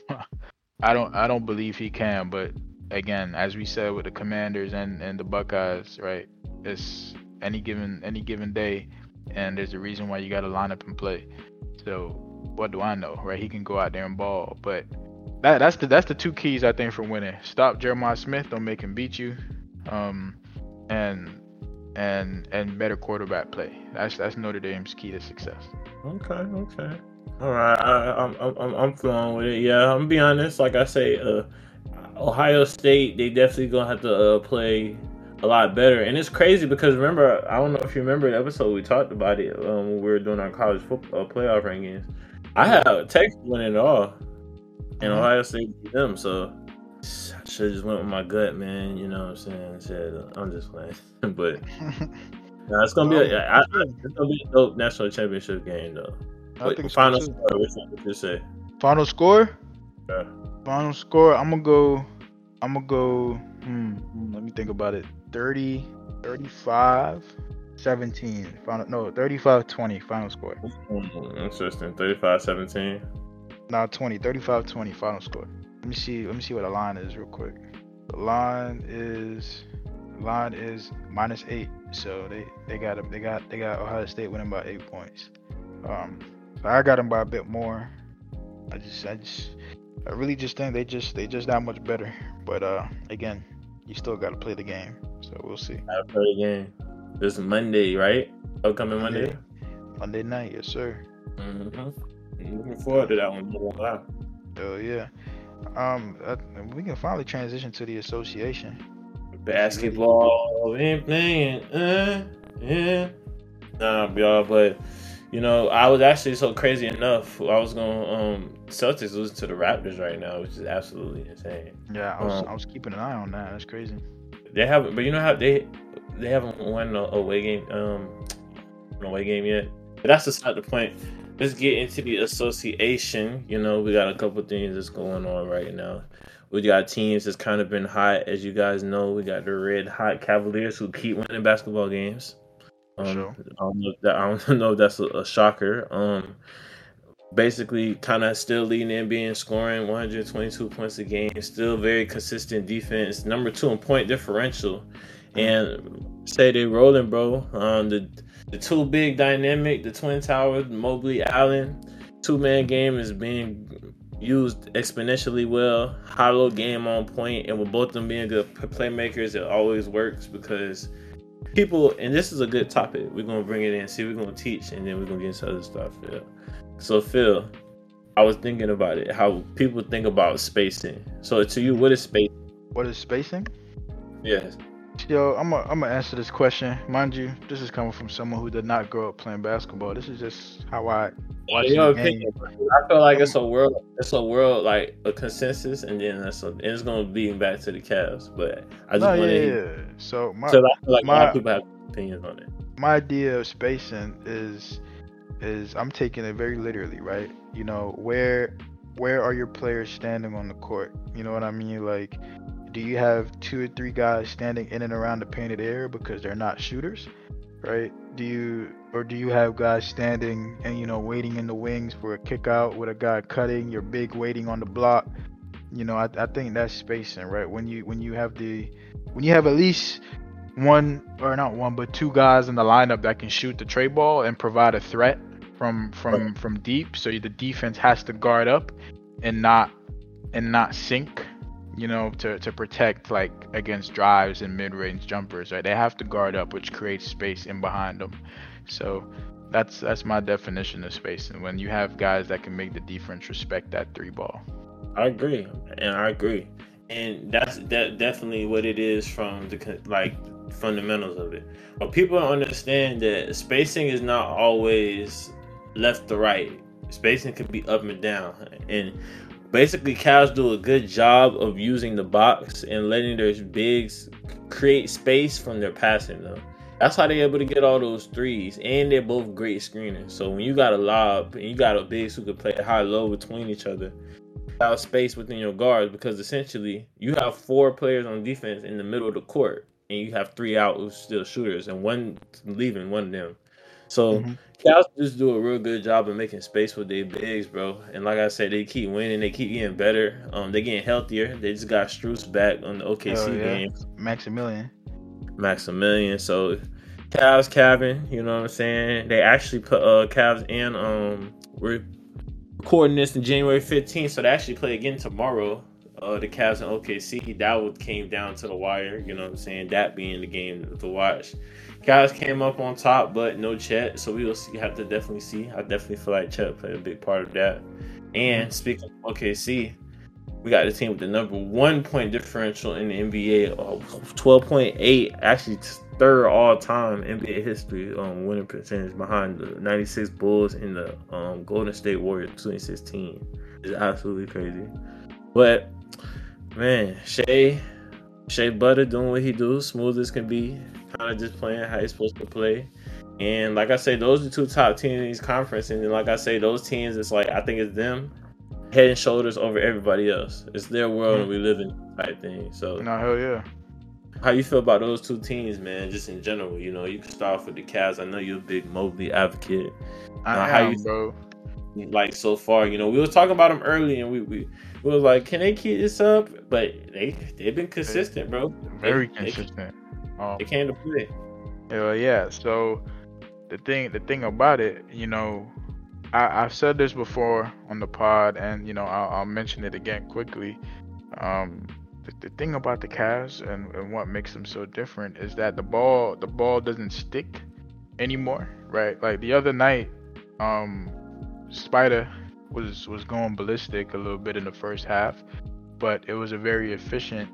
[SPEAKER 2] don't I don't believe he can, but again, as we said with the Commanders and, and the Buckeyes, right? It's any given any given day, and there's a reason why you got to line up and play. So what do I know, right? He can go out there and ball, but that that's the that's the two keys I think for winning. Stop Jeremiah Smith, don't make him beat you, um, and and and better quarterback play. That's that's Notre Dame's key to success.
[SPEAKER 1] Okay, okay. All right, I, I'm I'm I'm flowing with it. Yeah, I'm gonna be honest. Like I say, uh, Ohio State, they definitely gonna have to uh, play a lot better. And it's crazy because remember, I don't know if you remember the episode we talked about it um, when we were doing our college football playoff rankings. I had Texas winning it all, and
[SPEAKER 2] Mhm.
[SPEAKER 1] Ohio State beat them. So I should have just went with my gut, man. You know what I'm saying? Said I'm just playing, but nah, it's gonna be a, I, I, it's gonna be a dope national championship game though.
[SPEAKER 2] I
[SPEAKER 1] Wait,
[SPEAKER 2] think so,
[SPEAKER 1] final
[SPEAKER 2] too.
[SPEAKER 1] score. Which one would you say?
[SPEAKER 2] Final score?
[SPEAKER 1] Yeah.
[SPEAKER 2] Final score. I'm gonna go. I'm gonna go. Hmm, hmm, let me think about it. thirty, thirty-five, seventeen. Final. No, thirty-five, twenty. Final score.
[SPEAKER 1] Mm, Interesting. thirty-five seventeen.
[SPEAKER 2] No, twenty. thirty-five, twenty. Final score. Let me see. Let me see what the line is real quick. The line is. The line is minus eight. So they they got them. They got they got Ohio State winning by eight points. Um, so I got them by a bit more. I just I just. I really just think they just they just that much better. But uh, again, you still got to play the game. So we'll see.
[SPEAKER 1] I play the game. This Monday, right? Upcoming Monday.
[SPEAKER 2] Monday night, yes sir.
[SPEAKER 1] Mm-hmm. Looking forward to that one. Wow.
[SPEAKER 2] Oh yeah. Um, uh, we can finally transition to the association.
[SPEAKER 1] Basketball, we ain't playing. Uh, yeah. Nah, y'all, but you know, I was actually so crazy enough. I was going um Celtics losing to the Raptors right now, which is absolutely insane.
[SPEAKER 2] Yeah, I was
[SPEAKER 1] Um,
[SPEAKER 2] I was keeping an eye on that. That's crazy.
[SPEAKER 1] They haven't, but you know how they they haven't won a away game, um, an away game yet. But that's beside the point. Let's get into the association. You know, we got a couple things that's going on right now. We got teams that's kind of been hot, as you guys know. We got the red hot Cavaliers who keep winning basketball games.
[SPEAKER 2] For
[SPEAKER 1] Um,
[SPEAKER 2] sure.
[SPEAKER 1] I don't know if that, I don't know if that's a, a shocker. Um, basically, kind of still leading the N B A in scoring, one hundred twenty-two points a game. Still very consistent defense. Number two in point differential, and say they rolling, bro. Um, the the two big dynamic, the Twin Towers, Mobley, Allen, two man game is being used exponentially well. Hollow game on point, and with both of them being good playmakers, it always works because people. And this is a good topic. We're gonna bring it in. See, we're gonna teach, and then we're gonna get into other stuff. Yeah. So Phil, I was thinking about it. How people think about spacing. So to you, what is spacing?
[SPEAKER 2] What is spacing?
[SPEAKER 1] Yes.
[SPEAKER 2] Yo, I'm gonna I'm gonna answer this question. Mind you, this is coming from someone who did not grow up playing basketball. This is just how I watch
[SPEAKER 1] In your
[SPEAKER 2] the game.
[SPEAKER 1] opinion, I feel like it's a world, it's a world like a consensus, and then that's a, and it's gonna be back to the Cavs. But I just
[SPEAKER 2] No,
[SPEAKER 1] want
[SPEAKER 2] yeah,
[SPEAKER 1] to.
[SPEAKER 2] yeah. So my
[SPEAKER 1] So I feel like a lot
[SPEAKER 2] my
[SPEAKER 1] of people have opinions on it.
[SPEAKER 2] my idea of spacing is is I'm taking it very literally, right? You know, where where are your players standing on the court? You know what I mean? Like, do you have two or three guys standing in and around the painted area because they're not shooters, right? Do you or do you have guys standing and, you know, waiting in the wings for a kick out with a guy cutting, you're big waiting on the block? You know, I, I think that's spacing, right? When you when you have the when you have at least one or not one but two guys in the lineup that can shoot the tray ball and provide a threat from from from deep, so the defense has to guard up and not and not sink, you know, to to protect like against drives and mid-range jumpers, right? They have to guard up, which creates space in behind them. So that's that's my definition of spacing, when you have guys that can make the defense respect that three ball.
[SPEAKER 1] I agree, and I agree, and that's that definitely what it is from the like fundamentals of it. But people don't understand that spacing is not always left to right. Spacing can be up and down, and basically Cavs do a good job of using the box and letting their bigs create space from their passing though. That's how they're able to get all those threes, and they're both great screeners. So when you got a lob and you got a bigs who can play high low between each other, have space within your guards, because essentially you have four players on defense in the middle of the court, and you have three out who's still shooters, and one leaving one of them. So
[SPEAKER 2] Mm-hmm.
[SPEAKER 1] Cavs just do a real good job of making space with their bigs, bro. And like I said, they keep winning, they keep getting better. Um, they getting healthier. They just got Strus back on the O K C
[SPEAKER 2] Hell yeah.
[SPEAKER 1] game.
[SPEAKER 2] Maximilian.
[SPEAKER 1] Maximilian. So Cavs, Calvin, you know what I'm saying? They actually put uh Cavs in. Um, we're recording this in January fifteenth, so they actually play again tomorrow. Uh, the Cavs and O K C. That would came down to the wire. You know what I'm saying? That being the game to watch. Cavs came up on top, but no Chet, so we will see, have to definitely see. I definitely feel like Chet played a big part of that. And speaking of O K C, we got the team with the number one point differential in the N B A, uh, twelve point eight, actually third all time N B A history um, winning percentage behind the ninety-six Bulls and the um, Golden State Warriors twenty sixteen. It's absolutely crazy. But man, Shea, Shea Butter doing what he do, smooth as can be, kind of just playing how he's supposed to play. And like I say, those are the two top teams in these conference. And then like I say, those teams, it's like I think it's them head and shoulders over everybody else. It's their world and we live in type thing. So
[SPEAKER 2] No, hell yeah.
[SPEAKER 1] how you feel about those two teams, man? Just in general, you know, you can start off with the Cavs. I know you're a big Mobley advocate.
[SPEAKER 2] I
[SPEAKER 1] Uh,
[SPEAKER 2] am,
[SPEAKER 1] how you-
[SPEAKER 2] bro.
[SPEAKER 1] Like so far, you know, we were talking about them early, and we we, we was like, can they keep this up? But they they've been consistent, bro.
[SPEAKER 2] Very
[SPEAKER 1] They- they-
[SPEAKER 2] consistent. Um,
[SPEAKER 1] They came to play.
[SPEAKER 2] Yeah, yeah. So the thing, the thing about it, you know, I, I've said this before on the pod, and you know, I'll, I'll mention it again quickly. Um, the, the thing about the Cavs and, and what makes them so different is that the ball, the ball doesn't stick anymore, right? Like the other night, um, Spider was was going ballistic a little bit in the first half, but it was a very efficient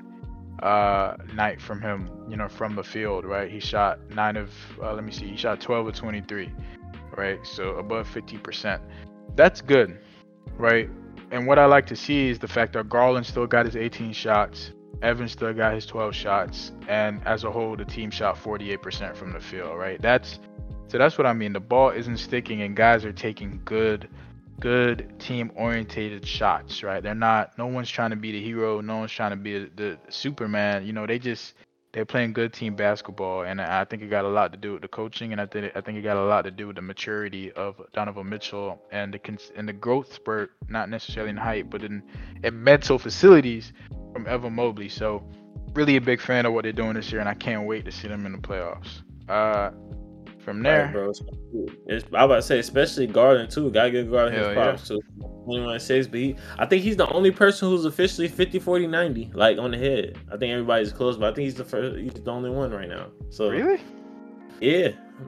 [SPEAKER 2] uh night from him, you know, from the field, right? He shot nine of uh, let me see he shot twelve of twenty-three, right? So above fifty percent. That's good, right? And what I like to see is the fact that Garland still got his eighteen shots, Evans still got his twelve shots, and as a whole the team shot forty-eight percent from the field, right? That's so that's what I mean. The ball isn't sticking and guys are taking good good team orientated shots, right? They're not. No one's trying to be the hero. No one's trying to be the, the Superman. You know, they just they're playing good team basketball, and I think it got a lot to do with the coaching, and I think I think it got a lot to do with the maturity of Donovan Mitchell and the cons- and the growth spurt, not necessarily in height, but in, in mental facilities from Evan Mobley. So, really a big fan of what they're doing this year, and I can't wait to see them in the playoffs. Uh, from there,
[SPEAKER 1] right, bro. It's, I about to say, especially Garden too. Gotta give Garden his props
[SPEAKER 2] yeah.
[SPEAKER 1] too. twenty-one six, but he, I think he's the only person who's officially fifty, forty, ninety, like on the head. I think everybody's close, but I think he's the first. He's the only one right now. So
[SPEAKER 2] really,
[SPEAKER 1] yeah.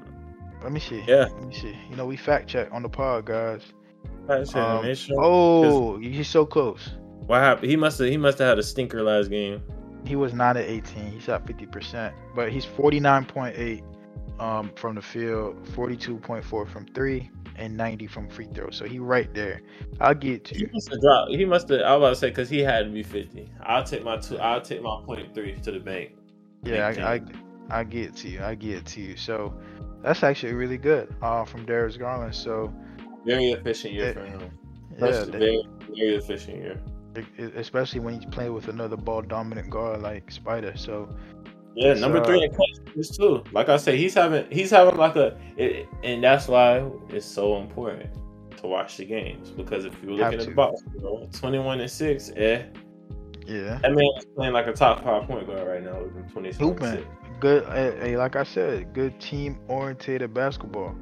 [SPEAKER 2] Let me see.
[SPEAKER 1] Yeah.
[SPEAKER 2] Let me see. You know, we fact check on the pod, guys.
[SPEAKER 1] Fact
[SPEAKER 2] Um,
[SPEAKER 1] check, sure.
[SPEAKER 2] oh, he's so close.
[SPEAKER 1] What happened? He must have. He must have had a stinker last game.
[SPEAKER 2] He was nine at eighteen. He shot fifty percent, but he's forty-nine point eight um, from the field, forty-two point four from three, and ninety from free throw. So he right there. I'll get it to you.
[SPEAKER 1] He must have dropped. He must have. I was about to say because he had to be fifty. I'll take my two. I'll take my point three to the bank.
[SPEAKER 2] Yeah, I, I I get it to you. I get it to you. So that's actually really good uh, from Darius Garland. So
[SPEAKER 1] very efficient year
[SPEAKER 2] it,
[SPEAKER 1] for him.
[SPEAKER 2] Yeah,
[SPEAKER 1] that's a very very efficient year.
[SPEAKER 2] Especially when he's playing with another ball dominant guard like Spider. So
[SPEAKER 1] yeah, number uh, three in clutches too. Like I say, he's having he's having like a, it, and that's why it's so important to watch the games, because if you look at the box, bro, twenty-one and six, eh?
[SPEAKER 2] Yeah,
[SPEAKER 1] that man is playing like a top five point guard right now with twenty-seven and six.
[SPEAKER 2] Good, hey, like I said, good team orientated basketball.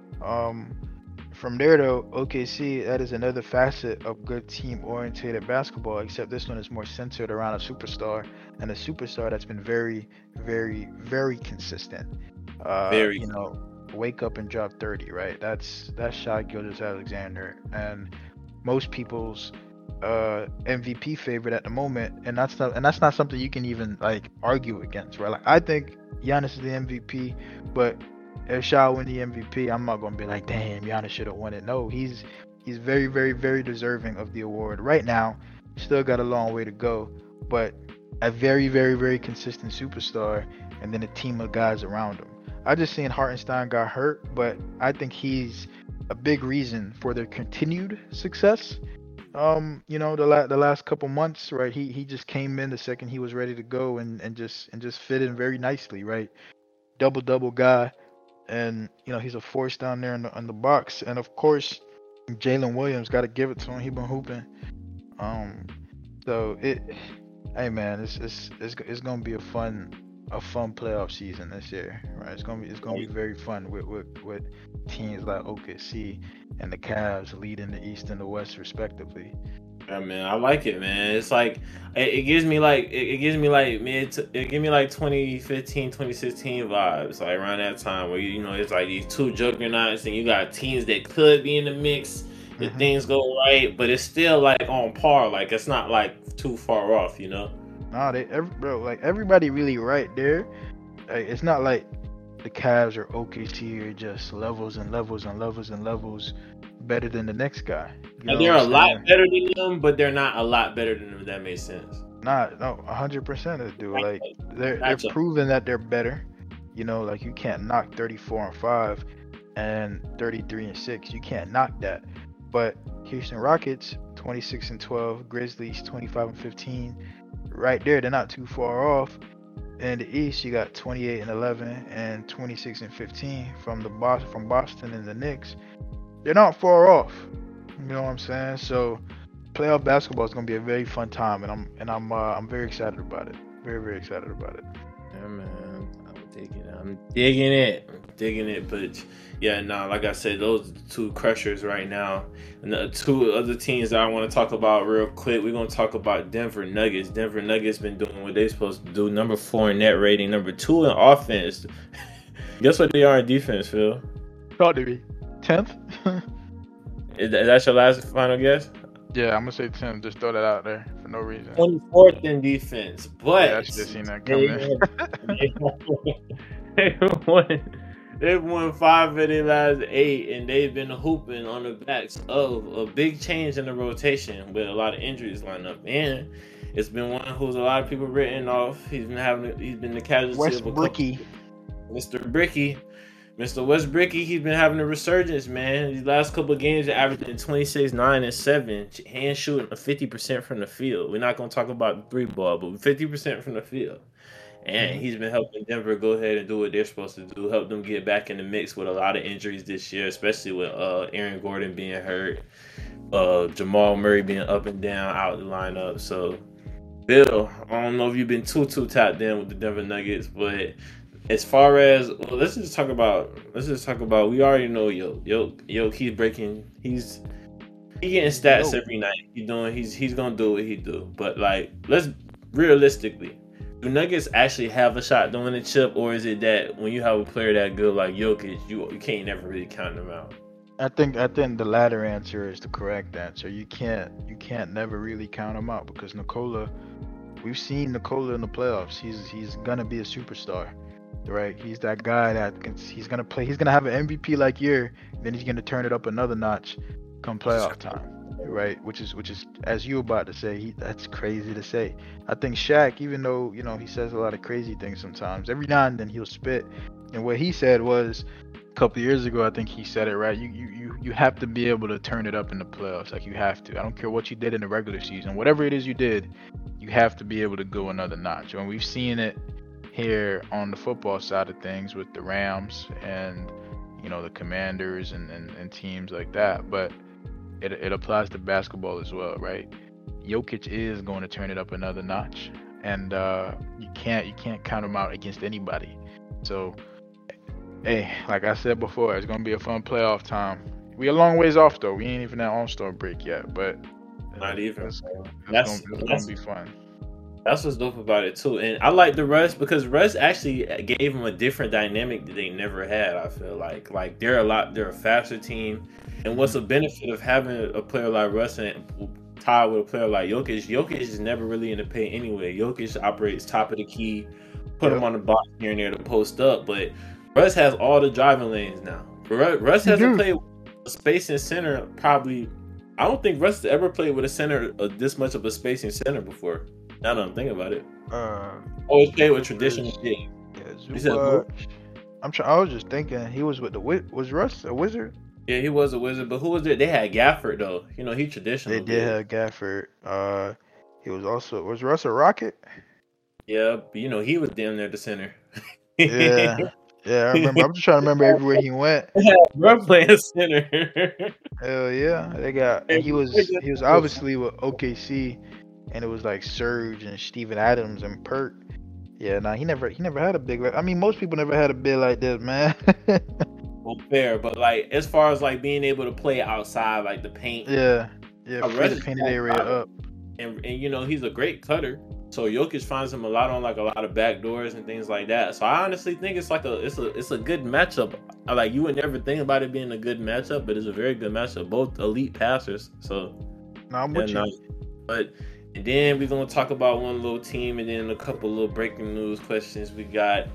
[SPEAKER 2] Um. From there, though, O K C, that is another facet of good team-oriented basketball, except this one is more centered around a superstar, and a superstar that's been very, very, very consistent. Uh, very. You know, wake up and drop thirty, right? That's that's Shai Gilgeous-Alexander, and most people's uh, M V P favorite at the moment, and that's not and that's not something you can even like argue against, right? Like I think Giannis is the M V P, but if Shai win the M V P, I'm not gonna be like, damn, Giannis should have won it. No, he's he's very, very, very deserving of the award. Right now, still got a long way to go, but a very, very, very consistent superstar, and then a team of guys around him. I just seen Hartenstein got hurt, but I think he's a big reason for their continued success. Um, you know, the la- the last couple months, right? He he just came in the second he was ready to go, and, and just and just fit in very nicely, right? Double double guy. And, you know, he's a force down there in the, in the box. And, of course, Jalen Williams, got to give it to him. He been hooping. Um, so, it, hey, man, it's it's it's, it's going to be a fun a fun playoff season this year, right? It's going to be it's going to be very fun with, with, with teams like O K C and the Cavs leading the East and the West, respectively.
[SPEAKER 1] Yeah, man, I like it, man. It's like it, it gives me like it, it gives me like mid to, it gives me like twenty fifteen, twenty sixteen vibes, like around that time where you, you know it's like these two juggernauts and you got teams that could be in the mix if mm-hmm. things go right, but it's still like on par, like it's not like too far off, you know.
[SPEAKER 2] Nah, they every, bro, like everybody really right there. Like, it's not like the Cavs or O K C are just levels and levels and levels and levels better than the next guy.
[SPEAKER 1] You know, they're a lot better than them, but they're not a lot better than them, if that makes sense.
[SPEAKER 2] Nah, no, one hundred percent it do. Like, they're, they're proving that they're better. You know, like, you can't knock thirty-four and five and thirty-three and six. You can't knock that. But Houston Rockets, twenty-six and twelve. Grizzlies, twenty-five and fifteen. Right there, they're not too far off. In the East, you got twenty-eight and eleven and twenty-six and fifteen from the Boston, from Boston and the Knicks. They're not far off. You know what I'm saying? So, playoff basketball is gonna be a very fun time, and I'm and I'm uh, I'm very excited about it. Very very excited about it.
[SPEAKER 1] Yeah, man, I'm digging it. I'm digging it. I'm digging it. But yeah, nah, like I said, those are the two crushers right now. And the two other teams that I want to talk about real quick, we're gonna talk about Denver Nuggets. Denver Nuggets been doing what they're supposed to do. Number four in net rating, number two in offense. Guess what they are in defense, Phil?
[SPEAKER 2] Talk to me. tenth?
[SPEAKER 1] Is that your last final guess?
[SPEAKER 2] Yeah, I'm gonna say ten. Just throw that out there for no reason.
[SPEAKER 1] twenty-fourth in defense, but
[SPEAKER 2] yeah, I should have seen that coming.
[SPEAKER 1] They, they won. They've won five of their last eight, and they've been hooping on the backs of a big change in the rotation with a lot of injuries lined up. And it's been one who's a lot of people written off. He's been having. He's been the casualty
[SPEAKER 2] West
[SPEAKER 1] of a
[SPEAKER 2] Bricky.
[SPEAKER 1] Mister Bricky. Mister Westbricky, he's been having a resurgence, man. These last couple of games, averaging twenty-six, nine, and seven. Hand shooting fifty percent from the field. We're not going to talk about the three ball, but fifty percent from the field. And mm-hmm. he's been helping Denver go ahead and do what they're supposed to do, help them get back in the mix with a lot of injuries this year, especially with uh, Aaron Gordon being hurt, uh, Jamal Murray being up and down out the lineup. So, Bill, I don't know if you've been too, too tapped in with the Denver Nuggets, but as far as well, let's just talk about let's just talk about we already know Yoke. Yoke, Yoke, he's breaking he's he getting stats every night. He doing he's he's gonna do what he do. But like let's realistically, do Nuggets actually have a shot doing the chip, or is it that when you have a player that good like Jokic, you you can't never really count them out?
[SPEAKER 2] I think I think the latter answer is the correct answer. You can't you can't never really count him out because Nikola, we've seen Nikola in the playoffs. He's he's gonna be a superstar. Right, he's that guy that can, he's gonna play. He's gonna have an M V P like year, then he's gonna turn it up another notch, come playoff time. Right, which is which is as you about to say, he, that's crazy to say. I think Shaq, even though you know he says a lot of crazy things sometimes, every now and then he'll spit. And what he said was a couple of years ago. I think he said it right. You you you you have to be able to turn it up in the playoffs. Like you have to. I don't care what you did in the regular season, whatever it is you did, you have to be able to go another notch. And we've seen it here on the football side of things with the Rams and you know the Commanders and, and, and teams like that, but it it applies to basketball as well, right? Jokic is going to turn it up another notch, and uh, you can't you can't count him out against anybody. So, hey, like I said before, it's going to be a fun playoff time. We a long ways off though. We ain't even at All-Star break yet, but
[SPEAKER 1] not even.
[SPEAKER 2] It's, it's
[SPEAKER 1] that's
[SPEAKER 2] gonna, it's
[SPEAKER 1] that's,
[SPEAKER 2] gonna be fun.
[SPEAKER 1] That's what's dope about it too, and I like the Russ because Russ actually gave them a different dynamic that they never had. I feel like, like they're a lot, they're a faster team, and what's a benefit of having a player like Russ and tied with a player like Jokic? Jokic is never really in the paint anyway. Jokic operates top of the key, put yep. him on the box here and there to post up, but Russ has all the driving lanes now. Russ hasn't played a spacing center probably. I don't think Russ has ever played with a center uh, this much of a spacing center before. Now that I'm thinking about it, uh, always played with traditional shit.
[SPEAKER 2] Yeah, Zubac, I'm trying. I was just thinking he was with the was Russ a Wizard?
[SPEAKER 1] Yeah, he was a Wizard, but who was there? They had Gafford though. You know, he traditional.
[SPEAKER 2] They did have Gafford. Uh, he was also was Russ a Rocket?
[SPEAKER 1] Yeah, but you know he was damn near the center.
[SPEAKER 2] yeah, yeah. I remember. I'm just trying to remember everywhere he went.
[SPEAKER 1] Russ playing center.
[SPEAKER 2] Hell yeah, they got. He was he was obviously with O K C. And it was like Serge and Steven Adams and Perk. Yeah, nah, he never he never had a big. I mean, most people never had a big like this, man.
[SPEAKER 1] Well, fair, but like as far as like being able to play outside, like the paint.
[SPEAKER 2] Yeah, yeah, free the painted area up.
[SPEAKER 1] And and you know he's a great cutter, so Jokic finds him a lot on like a lot of back doors and things like that. So I honestly think it's like a it's a it's a good matchup. I, like you would never think about it being a good matchup, but it's a very good matchup. Both elite passers. So.
[SPEAKER 2] Nah, I'm with
[SPEAKER 1] you.
[SPEAKER 2] you.
[SPEAKER 1] But. And then we're going to talk about one little team and then a couple little breaking news questions. We got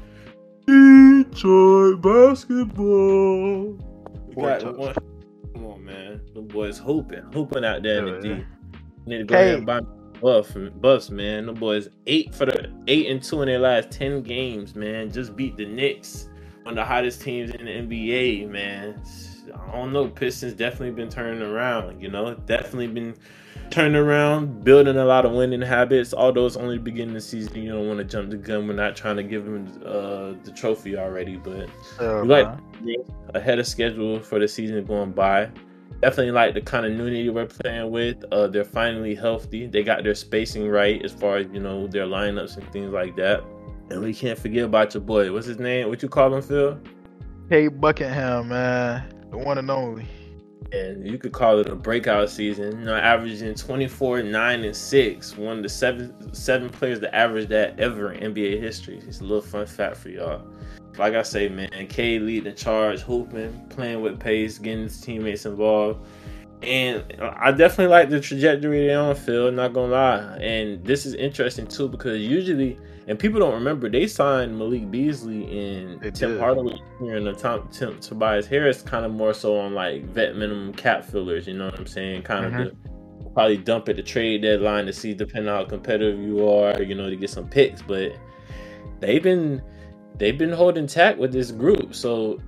[SPEAKER 1] Detroit basketball. We got one. Come on, man. The boys hooping. Hooping out there in the D. Need to go hey. ahead and buy buff, buffs, man. The boys eight for the eight and two in their last ten games, man. Just beat the Knicks, one of the hottest teams in the N B A, man. I don't know. Pistons definitely been turning around, you know. Definitely been turning around, building a lot of winning habits. Although it's only the beginning of the season, you don't want to jump the gun. We're not trying to give them uh, the trophy already, but oh, we like ahead of schedule for the season going by. Definitely like the continuity we're playing with. Uh, they're finally healthy. They got their spacing right as far as, you know, their lineups and things like that. And we can't forget about your boy. What's his name? What you call him, Phil?
[SPEAKER 2] Cade Buckingham, man. The one and only.
[SPEAKER 1] And you could call it a breakout season. You know, averaging twenty-four, nine, and six. One of the seven seven players that averaged that ever in N B A history. It's a little fun fact for y'all. Like I say, man, Cade leading the charge, hooping, playing with pace, getting his teammates involved. And I definitely like the trajectory they're on, Phil, not gonna lie. And this is interesting too, because usually, and people don't remember, they signed Malik Beasley and they Tim did. Hardaway here and the Tom, Tim, Tobias Harris kind of more so on like vet minimum cap fillers, you know what I'm saying? Kind mm-hmm. of to probably dump at the trade deadline to see, depending on how competitive you are, you know, to get some picks. But they've been they've been holding tack with this group. So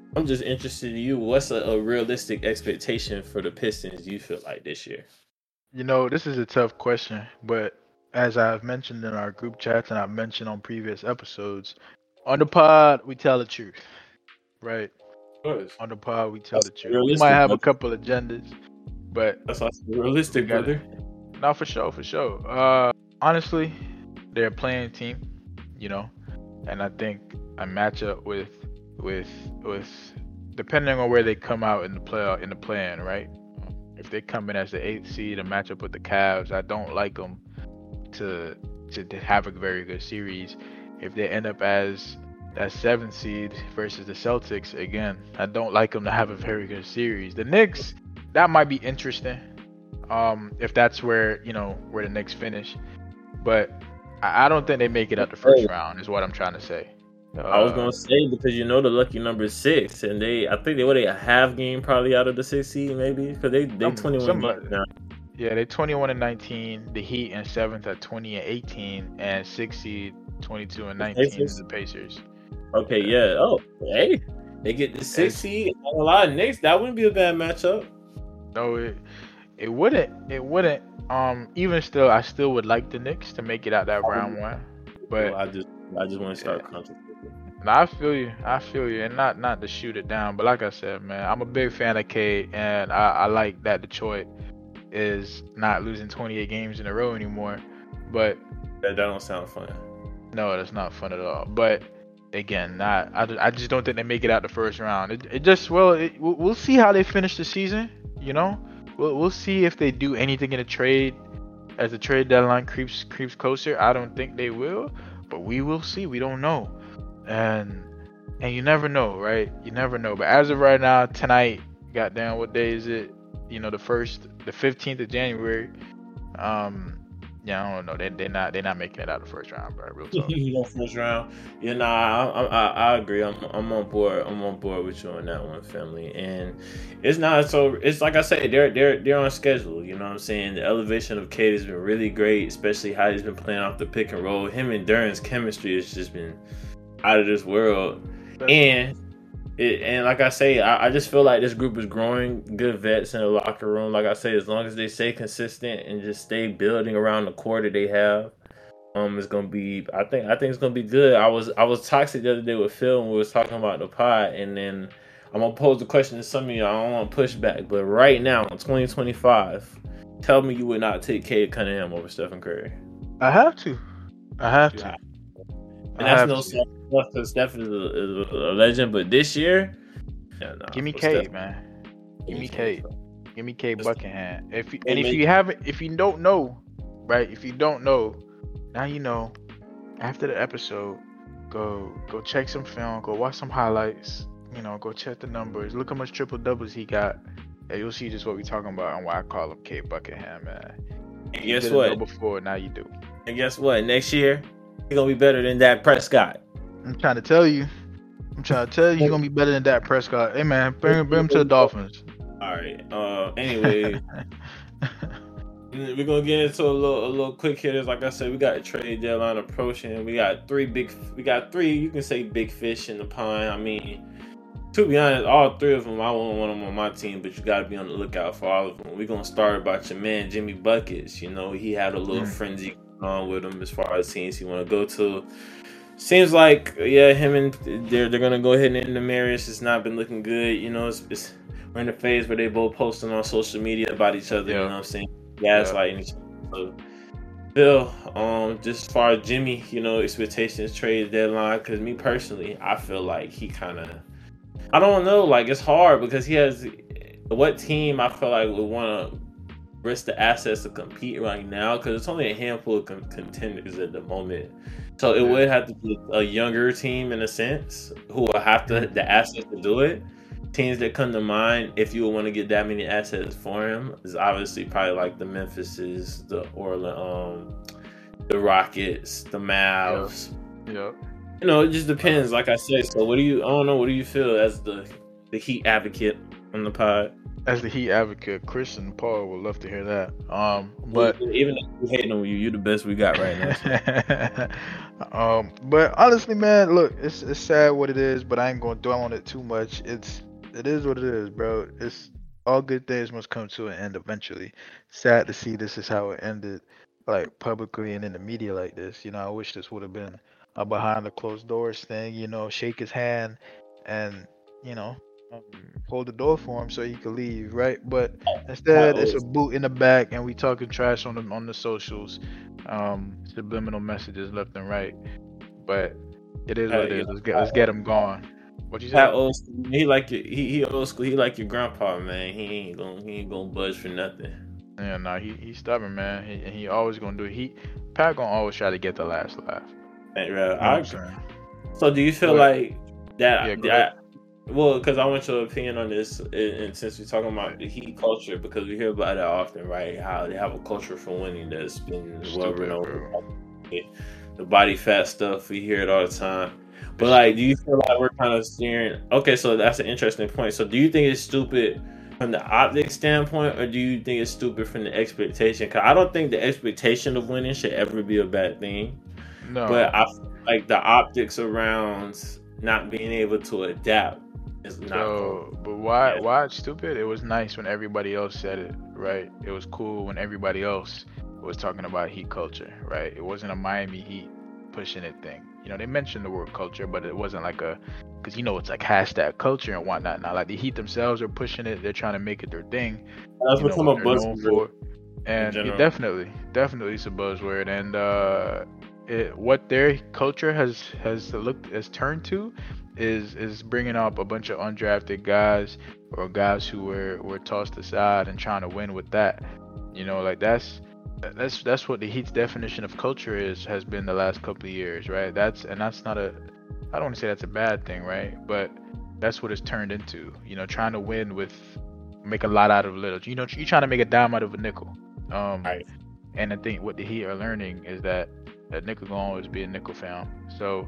[SPEAKER 1] I'm just interested in you. What's a, a realistic expectation for the Pistons? You feel like this year?
[SPEAKER 2] You know, this is a tough question, but as I've mentioned in our group chats and I've mentioned on previous episodes, on the pod we tell the truth, right?
[SPEAKER 1] Of course.
[SPEAKER 2] On the pod we tell
[SPEAKER 1] That's
[SPEAKER 2] the truth. We might
[SPEAKER 1] realistic,
[SPEAKER 2] have a
[SPEAKER 1] brother.
[SPEAKER 2] couple agendas, but
[SPEAKER 1] That's also
[SPEAKER 2] we
[SPEAKER 1] realistic,
[SPEAKER 2] got
[SPEAKER 1] brother.
[SPEAKER 2] it. No, for sure, for sure. Uh, honestly, they're a playing team, you know, and I think a matchup with with with depending on where they come out in the play in the play-in, right? If they come in as the eighth seed, a matchup with the Cavs, I don't like them to to have a very good series. If they end up as that seventh seed versus the Celtics, again, I don't like them to have a very good series. The Knicks, that might be interesting. Um, if that's where you know where the Knicks finish, but I, I don't think they make it out the first round. Is what I'm trying to say. Uh,
[SPEAKER 1] I was gonna say because you know the lucky number is six, and they I think they were they a half game probably out of the six seed maybe because they they
[SPEAKER 2] some,
[SPEAKER 1] twenty-one
[SPEAKER 2] somebody,
[SPEAKER 1] games now.
[SPEAKER 2] Yeah, they twenty-one and nineteen. The Heat in seventh at twenty and eighteen, and six seed twenty-two and nineteen is the Pacers.
[SPEAKER 1] Okay, yeah. Oh, hey, they get the six seed. A lot of Knicks. That wouldn't be a bad matchup.
[SPEAKER 2] No, it it wouldn't. It wouldn't. Um, even still, I still would like the Knicks to make it out that round one. But
[SPEAKER 1] well, I just I just want to start yeah. contemplating.
[SPEAKER 2] No, I feel you. I feel you, and not not to shoot it down, but like I said, man, I'm a big fan of Cade, and I, I like that Detroit is not losing twenty-eight games in a row anymore. But
[SPEAKER 1] that, that don't sound fun.
[SPEAKER 2] No, that's not fun at all. But again, not I, I just don't think they make it out the first round. It, it just well, it, we'll, we'll see how they finish the season. You know, we'll we'll see if they do anything in a trade as the trade deadline creeps creeps closer. I don't think they will, but we will see. We don't know. And and you never know, right? You never know. But as of right now, tonight, goddamn, what day is it? You know, the first, the fifteenth of January. Um, yeah, I don't know. They they're not they're not making it out of the first round, bro. Real talk.
[SPEAKER 1] No first round. Yeah, nah, I, I I agree. I'm I'm on board. I'm on board with you on that one, family. And it's not so. It's like I said, they're they're they're on schedule. You know what I'm saying? The elevation of Cade has been really great, especially how he's been playing off the pick and roll. Him and Duran's chemistry has just been out of this world. And it, and like I say, I, I just feel like this group is growing. Good vets in the locker room. Like I say, as long as they stay consistent and just stay building around the core that they have, um, it's gonna be. I think I think it's gonna be good. I was I was toxic the other day with Phil when we was talking about the pod, and then I'm gonna pose the question to some of you. I don't want to push back, but right now in twenty twenty-five, tell me you would not take Cade Cunningham over Stephen Curry.
[SPEAKER 2] I have to. I have to.
[SPEAKER 1] And that's no stuff because Steph is a, is a legend, but this year, yeah, nah,
[SPEAKER 2] give me Cade, man. Give me Cade. Give me Cade Buckingham. If you, and if you haven't, if you don't know, right? If you don't know, now you know. After the episode, go go check some film, go watch some highlights. You know, go check the numbers. Look how much triple doubles he got, and you'll see just what we're talking about and why I call him Cade Buckingham, man.
[SPEAKER 1] And guess you what?
[SPEAKER 2] Know before now you do.
[SPEAKER 1] And guess what? Next year, he's gonna be better than Dak Prescott.
[SPEAKER 2] I'm trying to tell you. I'm trying to tell you, he's gonna be better than Dak Prescott. Hey man, bring, bring him to the Dolphins.
[SPEAKER 1] All right. Uh. Anyway, we're gonna get into a little, a little quick hitters. Like I said, we got a trade deadline approaching. We got three big. We got three. You can say big fish in the pond. I mean, to be honest, all three of them, I wouldn't want them on my team, but you got to be on the lookout for all of them. We're gonna start about your man Jimmy Buckets. You know, he had a little mm. frenzy on with him as far as teams he want to go to. Seems like yeah, him and they're they're gonna go ahead and end the marriage. It's not been looking good. You know, it's, it's we're in the phase where they both posting on social media about each other. Yeah. You know what I'm saying? Gaslighting yeah. each other. So, Bill, um, just as far as Jimmy, you know, expectations, trade deadline. Because me personally, I feel like he kind of, I don't know, like it's hard because he has what team I feel like would want to risk the assets to compete right now because it's only a handful of con- contenders at the moment. So it would have to be a younger team in a sense who will have to the assets to do it. Teams that come to mind if you would want to get that many assets for him is obviously probably like the Memphises, the Orlando, um, the Rockets, the Mavs.
[SPEAKER 2] Yep. yep.
[SPEAKER 1] You know, it just depends. Like I said. So what do you? I don't know. What do you feel as the the Heat advocate? on the pod.
[SPEAKER 2] As the Heat advocate, Chris and Paul would love to hear that. Um, but
[SPEAKER 1] even if you hating on you, you're the best we got right now. So.
[SPEAKER 2] um, but honestly, man, look, it's it's sad what it is, but I ain't gonna dwell on it too much. It's it is what it is, bro. It's all good things must come to an end eventually. Sad to see this is how it ended, like publicly and in the media like this. You know, I wish this would have been a behind the closed doors thing. You know, shake his hand, and you know. Um, hold the door for him so he could leave, right? But instead, it's a boot in the back, and we talking trash on the on the socials, um, subliminal messages left and right. But it is what it is. Let's get let's get him gone. What you say?
[SPEAKER 1] Old school. He like your, he he old school. He like your grandpa, man. He ain't gonna he ain't gonna budge for nothing.
[SPEAKER 2] Yeah, no, nah, he he's stubborn, man. He he always gonna do it. He Pat gonna always try to get the last laugh.
[SPEAKER 1] Hey, bro, I, so do you feel but, like that?
[SPEAKER 2] Yeah,
[SPEAKER 1] that Well, because I want your opinion on this, and, and since we're talking about the Heat culture, because we hear about it often, right? How they have a culture for winning that's been well renowned. The body fat stuff, we hear it all the time. But like, do you feel like we're kind of steering? Okay, so that's an interesting point. So, do you think it's stupid from the optics standpoint, or do you think it's stupid from the expectation? Because I don't think the expectation of winning should ever be a bad thing.
[SPEAKER 2] No,
[SPEAKER 1] but I feel like the optics around not being able to adapt.
[SPEAKER 2] So, but why yeah. why it's stupid? It was nice when everybody else said it, right? It was cool when everybody else was talking about Heat culture, right? It wasn't a Miami Heat pushing it thing. You know, they mentioned the word culture, but it wasn't like a, because you know it's like hashtag culture and whatnot. Now, like the Heat themselves are pushing it. They're trying to make it their thing.
[SPEAKER 1] That's become a buzzword.
[SPEAKER 2] And it definitely, definitely it's a buzzword. And uh, it, what their culture has has looked has turned to. Is is bringing up a bunch of undrafted guys or guys who were, were tossed aside and trying to win with that. You know, like that's that's that's what the Heat's definition of culture is has been the last couple of years, right? That's and that's not a I don't want to say that's a bad thing, right? But that's what it's turned into. You know, trying to win with make a lot out of little. You know, you're trying to make a dime out of a nickel. Um,
[SPEAKER 1] right.
[SPEAKER 2] And I think what the Heat are learning is that that nickel gonna always be a nickel found. So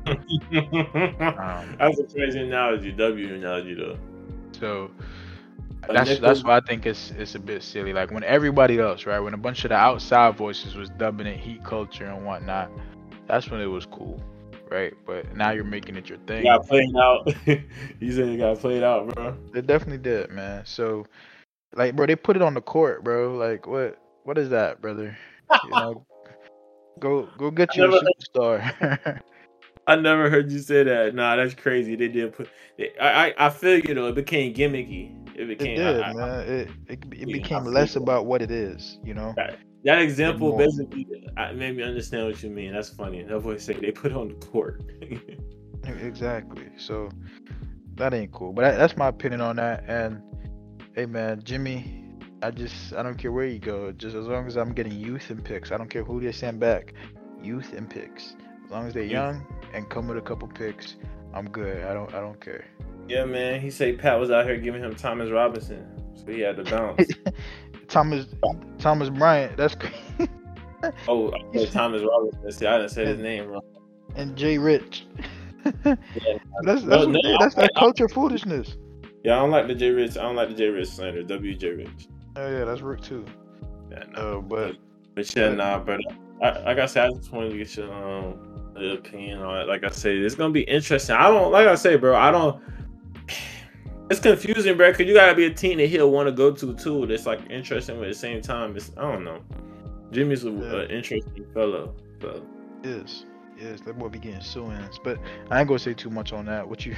[SPEAKER 1] um, that's a crazy analogy, W analogy though.
[SPEAKER 2] So that's nickel, that's why I think it's it's a bit silly. Like when everybody else, right, when a bunch of the outside voices was dubbing it Heat culture and whatnot, that's when it was cool, right? But now you're making it your thing.
[SPEAKER 1] You got played out. You said you got played out, bro.
[SPEAKER 2] They definitely did, man. So like, bro, they put it on the court, bro. Like what what is that, brother? You know. Go go get you a superstar.
[SPEAKER 1] I never heard you say that. Nah, that's crazy. They did put. They, I, I I feel you know. It became gimmicky. It became.
[SPEAKER 2] It did,
[SPEAKER 1] I,
[SPEAKER 2] man.
[SPEAKER 1] I,
[SPEAKER 2] it it, it became less about what it is. You know.
[SPEAKER 1] That, that example basically made me understand what you mean. That's funny. That voice say they put it on the court.
[SPEAKER 2] Exactly. So that ain't cool. But that, that's my opinion on that. And hey, man, Jimmy. I just, I don't care where you go. Just as long as I'm getting youth and picks. I don't care who they send back. Youth and picks. As long as they're young and come with a couple picks, I'm good. I don't, I don't care.
[SPEAKER 1] Yeah, man. He said Pat was out here giving him Thomas Robinson, so he had to bounce.
[SPEAKER 2] Thomas, Thomas Bryant. That's crazy.
[SPEAKER 1] Oh, I said Thomas Robinson. See, I didn't say his name wrong.
[SPEAKER 2] And Jay Rich. Yeah. That's that's,
[SPEAKER 1] no,
[SPEAKER 2] what,
[SPEAKER 1] no,
[SPEAKER 2] that's that culture foolishness.
[SPEAKER 1] Yeah, I don't like the Jay Rich. I don't like the Jay Rich slander. W J Rich.
[SPEAKER 2] Oh yeah, that's Rick too.
[SPEAKER 1] Yeah,
[SPEAKER 2] no, uh, but
[SPEAKER 1] but yeah, nah, but I, like I said, I just wanted to get your um opinion on it. Like I said, it's gonna be interesting. I don't like I say, bro. I don't. It's confusing, bro, because you gotta be a team that he'll want to go to too. That's like interesting, but at the same time, it's I don't know. Jimmy's an yeah. interesting fellow. So.
[SPEAKER 2] Is is that boy be getting suings, but I ain't gonna say too much on that. What you?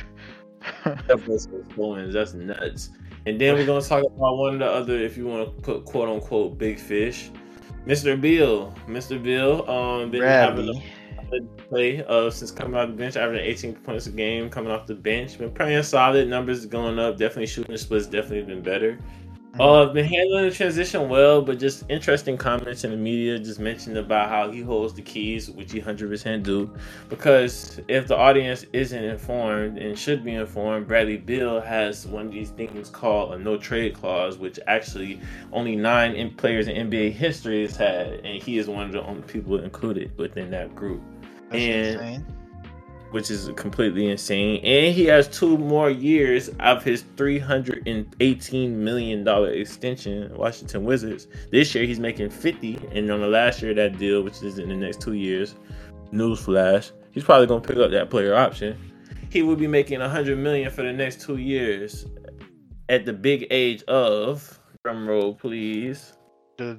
[SPEAKER 1] That's nuts. And then we're gonna talk about one of the other, if you want to put quote unquote big fish, Mister Beal. Mister Beal, um, been Bradley. having a play uh since coming off the bench, averaging eighteen points a game coming off the bench. Been playing solid, numbers going up. Definitely shooting the splits, definitely been better. Uh, been handling the transition well, but just interesting comments in the media just mentioned about how he holds the keys, which he one hundred percent do. Because if the audience isn't informed and should be informed, Bradley Beal has one of these things called a no trade clause, which actually only nine in players in N B A history has had, and he is one of the only people included within that group.
[SPEAKER 2] That's
[SPEAKER 1] and
[SPEAKER 2] insane.
[SPEAKER 1] which is completely insane. And he has two more years of his three hundred eighteen million dollars extension, Washington Wizards. This year he's making fifty, and on the last year of that deal, which is in the next two years, newsflash, he's probably gonna pick up that player option. He will be making one hundred million dollars for the next two years at the big age of, drum roll please. One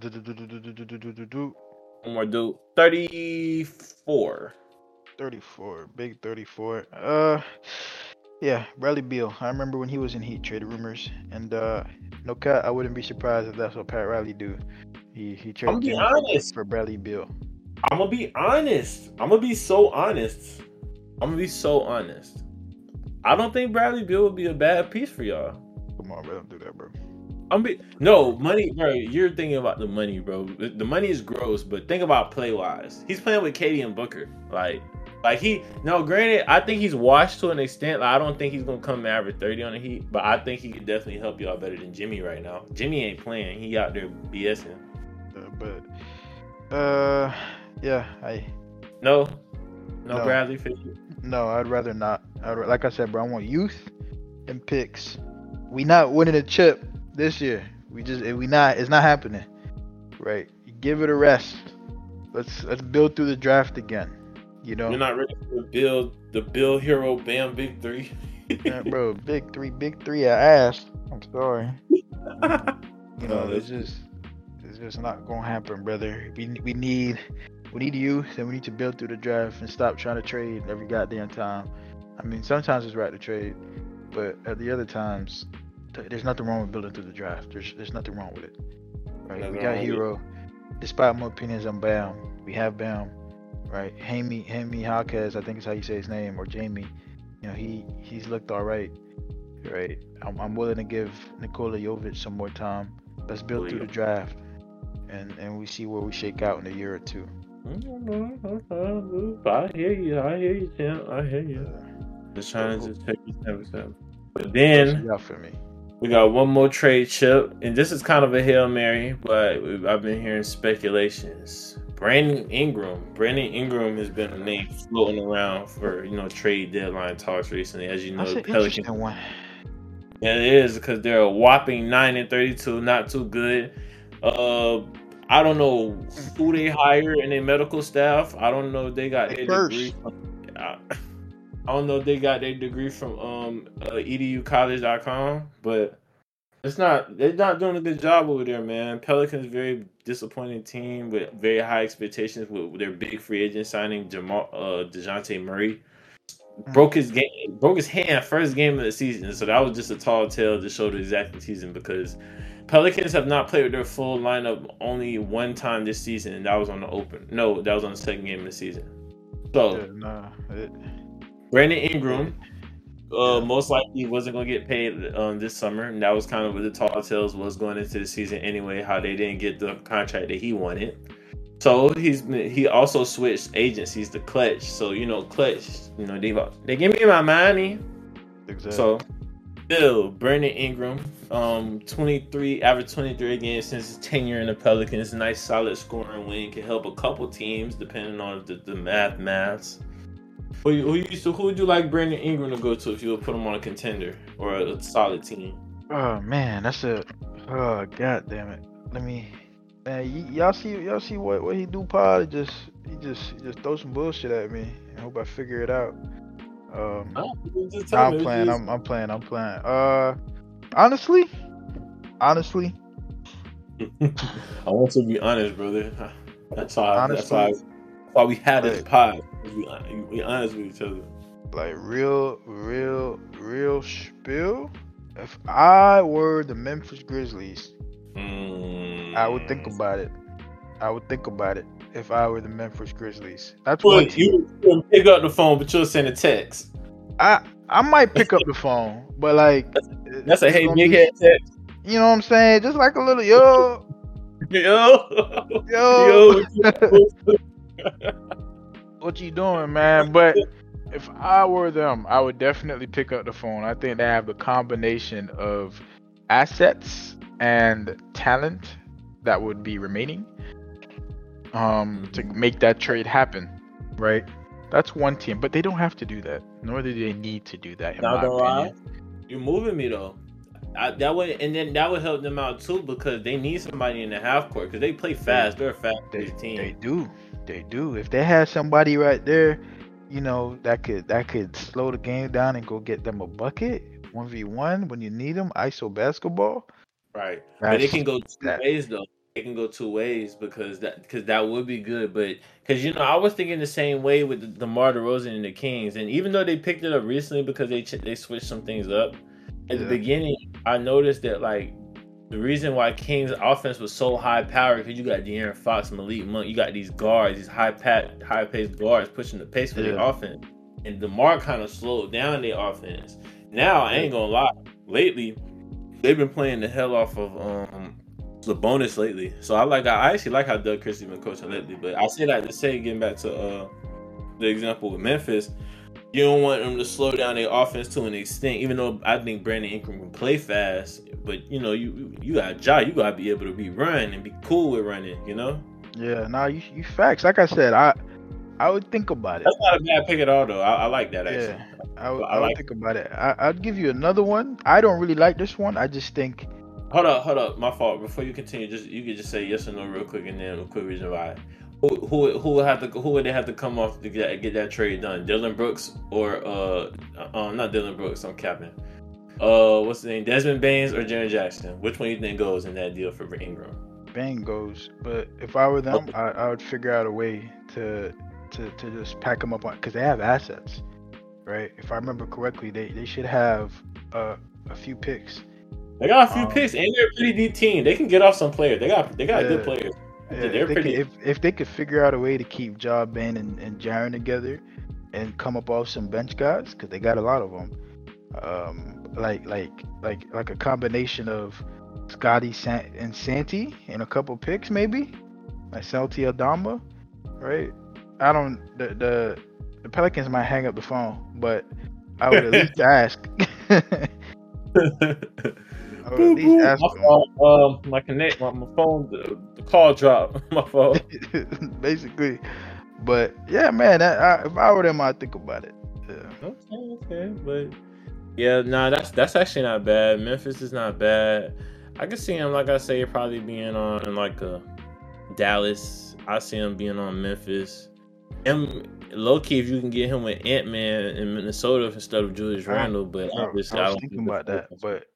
[SPEAKER 1] more dude, thirty-four.
[SPEAKER 2] thirty-four, big thirty-four. Uh, yeah, Bradley Beal. I remember when he was in Heat trade rumors, and uh, no cut. I wouldn't be surprised if that's what Pat Riley do. He he traded Jimmy for, for Bradley Beal.
[SPEAKER 1] I'm gonna be honest. I'm gonna be so honest. I'm gonna be so honest. I don't think Bradley Beal would be a bad piece for y'all.
[SPEAKER 2] Come on, bro, don't do that, bro.
[SPEAKER 1] I'm be no money, bro. You're thinking about the money, bro. The money is gross, but think about play wise. He's playing with Katie and Booker, like. Like he, no, granted, I think he's washed to an extent. Like, I don't think he's gonna come average thirty on the Heat, but I think he could definitely help y'all better than Jimmy right now. Jimmy ain't playing; he out there BSing.
[SPEAKER 2] Uh, but, uh, yeah, I
[SPEAKER 1] no, no,
[SPEAKER 2] no.
[SPEAKER 1] Bradley for you.
[SPEAKER 2] No, I'd rather not. I'd, like I said, bro, I want youth and picks. We not winning a chip this year. We just, we not. It's not happening. Right? Give it a rest. Let's let's build through the draft again. You know,
[SPEAKER 1] you're not ready to build the Bill Hero Bam Big Three.
[SPEAKER 2] Yeah, bro, big three, big three. I asked. I'm sorry. You know, it's just, it's just not gonna happen, brother. We we need, we need youth, and we need to build through the draft and stop trying to trade every goddamn time. I mean, sometimes it's right to trade, but at the other times, th- there's nothing wrong with building through the draft. There's there's nothing wrong with it. Right? Nothing we got Hero. Despite my opinions on Bam, we have Bam. Right, Jaime Jaime Jaquez, I think is how you say his name, or Jamie. You know, he he's looked all right. Right, I'm I'm willing to give Nikola Jovic some more time. Let's build through the draft, and and we see where we shake out in a year or two.
[SPEAKER 1] I hear you. I hear you, champ. I hear you. Just trying to just take you step step. But then
[SPEAKER 2] out for me.
[SPEAKER 1] We got one more trade chip, and this is kind of a Hail Mary, but I've been hearing speculations. Brandon Ingram. Brandon Ingram has been a name floating around for, you know, trade deadline talks recently. As you know,
[SPEAKER 2] That's
[SPEAKER 1] the
[SPEAKER 2] an
[SPEAKER 1] Pelicans.
[SPEAKER 2] interesting one.
[SPEAKER 1] Yeah, it is, because they're a whopping nine and thirty-two, not too good. Uh, I don't know who they hire in their medical staff. I don't know if they got their degree. From, I, I don't know if they got their degree from um uh, E D U college dot com, but it's not. They're not doing a good job over there, man. Pelicans very disappointing team with very high expectations with their big free agent signing Jamal uh, DeJounte Murray. Broke his game, broke his hand first game of the season, so that was just a tall tale to show the exact season, because Pelicans have not played with their full lineup only one time this season, and that was on the open. No, that was on the second game of the season. So,
[SPEAKER 2] yeah, nah, it,
[SPEAKER 1] Brandon Ingram, uh, most likely wasn't going to get paid um, this summer, and that was kind of what the tall tales was going into the season anyway. How they didn't get the contract that he wanted. So he's he also switched agencies to Clutch. So, you know, Clutch, you know, they they give me my money.
[SPEAKER 2] Exactly.
[SPEAKER 1] So, still, Brandon Ingram, um, twenty-three, average twenty-three again since his tenure in the Pelicans. Nice, solid scoring wing, can help a couple teams depending on the, the math maths. Who you, who you so who would you like Brandon Ingram to go to if you would put him on a contender or a, a solid team?
[SPEAKER 2] Oh man, that's a oh god damn it. Let me. Man, y- y'all see, y'all see what, what he do, Pod? Just he just he just throw some bullshit at me. I hope I figure it out. Um,
[SPEAKER 1] Oh, just
[SPEAKER 2] nah,
[SPEAKER 1] tell
[SPEAKER 2] I'm
[SPEAKER 1] me,
[SPEAKER 2] playing.
[SPEAKER 1] just-
[SPEAKER 2] I'm I'm playing. I'm playing. Uh, honestly, honestly,
[SPEAKER 1] I want to be honest, brother. That's why. That's
[SPEAKER 2] Honestly,
[SPEAKER 1] why. That's why we had this
[SPEAKER 2] like-
[SPEAKER 1] pod. We we honest with each other.
[SPEAKER 2] like real, real, real spill. If I were the Memphis Grizzlies,
[SPEAKER 1] Mm.
[SPEAKER 2] I would think about it. I would think about it if I were the Memphis Grizzlies. That's one
[SPEAKER 1] Well,
[SPEAKER 2] team.
[SPEAKER 1] you wouldn't pick up the phone, but you'll send a text.
[SPEAKER 2] I I might pick up the phone, but like
[SPEAKER 1] That's a
[SPEAKER 2] it's
[SPEAKER 1] hey
[SPEAKER 2] gonna
[SPEAKER 1] big
[SPEAKER 2] be-
[SPEAKER 1] head text.
[SPEAKER 2] You know what I'm saying? Just like a little yo,
[SPEAKER 1] Yo,
[SPEAKER 2] yo,
[SPEAKER 1] yo.
[SPEAKER 2] what you doing, man? But if I were them, I would definitely pick up the phone. I think they have the combination of assets and talent that would be remaining um to make that trade happen, right? That's one team, but they don't have to do that. Nor do they need to do that, in
[SPEAKER 1] Not
[SPEAKER 2] my
[SPEAKER 1] gonna lie,
[SPEAKER 2] opinion.
[SPEAKER 1] you're moving me though. I, that would and then that would help them out too because they need somebody in the half court because they play fast. They're a fast
[SPEAKER 2] They,
[SPEAKER 1] team.
[SPEAKER 2] they do, they do. If they had somebody right there, you know, that could that could slow the game down and go get them a bucket, one v one when you need them, I S O basketball.
[SPEAKER 1] Right, but it can go two
[SPEAKER 2] that.
[SPEAKER 1] ways though. It can go two ways because that because that would be good. But because you know, I was thinking the same way with the DeMar DeRozan and the Kings, and even though they picked it up recently because they ch- they switched some things up at
[SPEAKER 2] Yeah.
[SPEAKER 1] the beginning, I noticed that like the reason why Kings offense was so high powered because you got De'Aaron Fox, Malik Monk, you got these guards, these high pat high paced guards pushing the pace for
[SPEAKER 2] Yeah.
[SPEAKER 1] their offense, and DeMar kind of slowed down their offense. Now I ain't gonna lie, lately. They've been playing the hell off of um the bonus lately. So I like I actually like how Doug Christie been coaching lately. But I say that to say, getting back to uh the example with Memphis, you don't want them to slow down their offense to an extent, even though I think Brandon Ingram can play fast. But you know, you you got Ja, you gotta be able to be run and be cool with running, you know?
[SPEAKER 2] Yeah, nah, you you facts. Like I said, I I would think about it.
[SPEAKER 1] That's not a bad pick at all though. I, I like that actually.
[SPEAKER 2] Yeah, I would,
[SPEAKER 1] I
[SPEAKER 2] I would
[SPEAKER 1] like-
[SPEAKER 2] think about it. I, I'd give you another one. I don't really like this one. I just think
[SPEAKER 1] Hold up, hold up. My fault. Before you continue, just you could just say yes or no real quick, and then a quick reason why. Who who who would have to who would they have to come off to get get that trade done? Dylan Brooks or uh, uh not Dylan Brooks. I'm capping. Uh, what's the name? Desmond Baines or Jaren Jackson? Which one you think goes in that deal for Ingram?
[SPEAKER 2] Bang goes. But if I were them, I, I would figure out a way to to, to just pack them up on because they have assets, right? If I remember correctly, they, they should have uh, a few picks.
[SPEAKER 1] They got a few
[SPEAKER 2] Um,
[SPEAKER 1] picks, and they're a pretty deep team. They can get off some players. They got they got
[SPEAKER 2] Yeah.
[SPEAKER 1] good players.
[SPEAKER 2] Yeah,
[SPEAKER 1] they're
[SPEAKER 2] if, they
[SPEAKER 1] pretty.
[SPEAKER 2] could, if if they could figure out a way to keep Ja, Ben, and, and Jaren together, and come up off some bench guys, because they got a lot of them, um, like like like like a combination of Scotty San- and Santi and a couple picks maybe, like Santi Adama, right? I don't the, the the Pelicans might hang up the phone, but I would at least ask. I would at least ask
[SPEAKER 1] my
[SPEAKER 2] them.
[SPEAKER 1] fault. Um, my connect, my, my phone, the, the call dropped. My fault.
[SPEAKER 2] Basically, but yeah, man. That, I, if I were them, I'd think about it. Yeah.
[SPEAKER 1] Okay, okay, but yeah, nah, that's that's actually not bad. Memphis is not bad. I can see him, like I say, probably being on like a Dallas. I see him being on Memphis. And low key, if you can get him with Ant Man in Minnesota instead of Julius Randle, but
[SPEAKER 2] I,
[SPEAKER 1] obviously,
[SPEAKER 2] I
[SPEAKER 1] I
[SPEAKER 2] was
[SPEAKER 1] don't
[SPEAKER 2] thinking
[SPEAKER 1] think
[SPEAKER 2] about that, but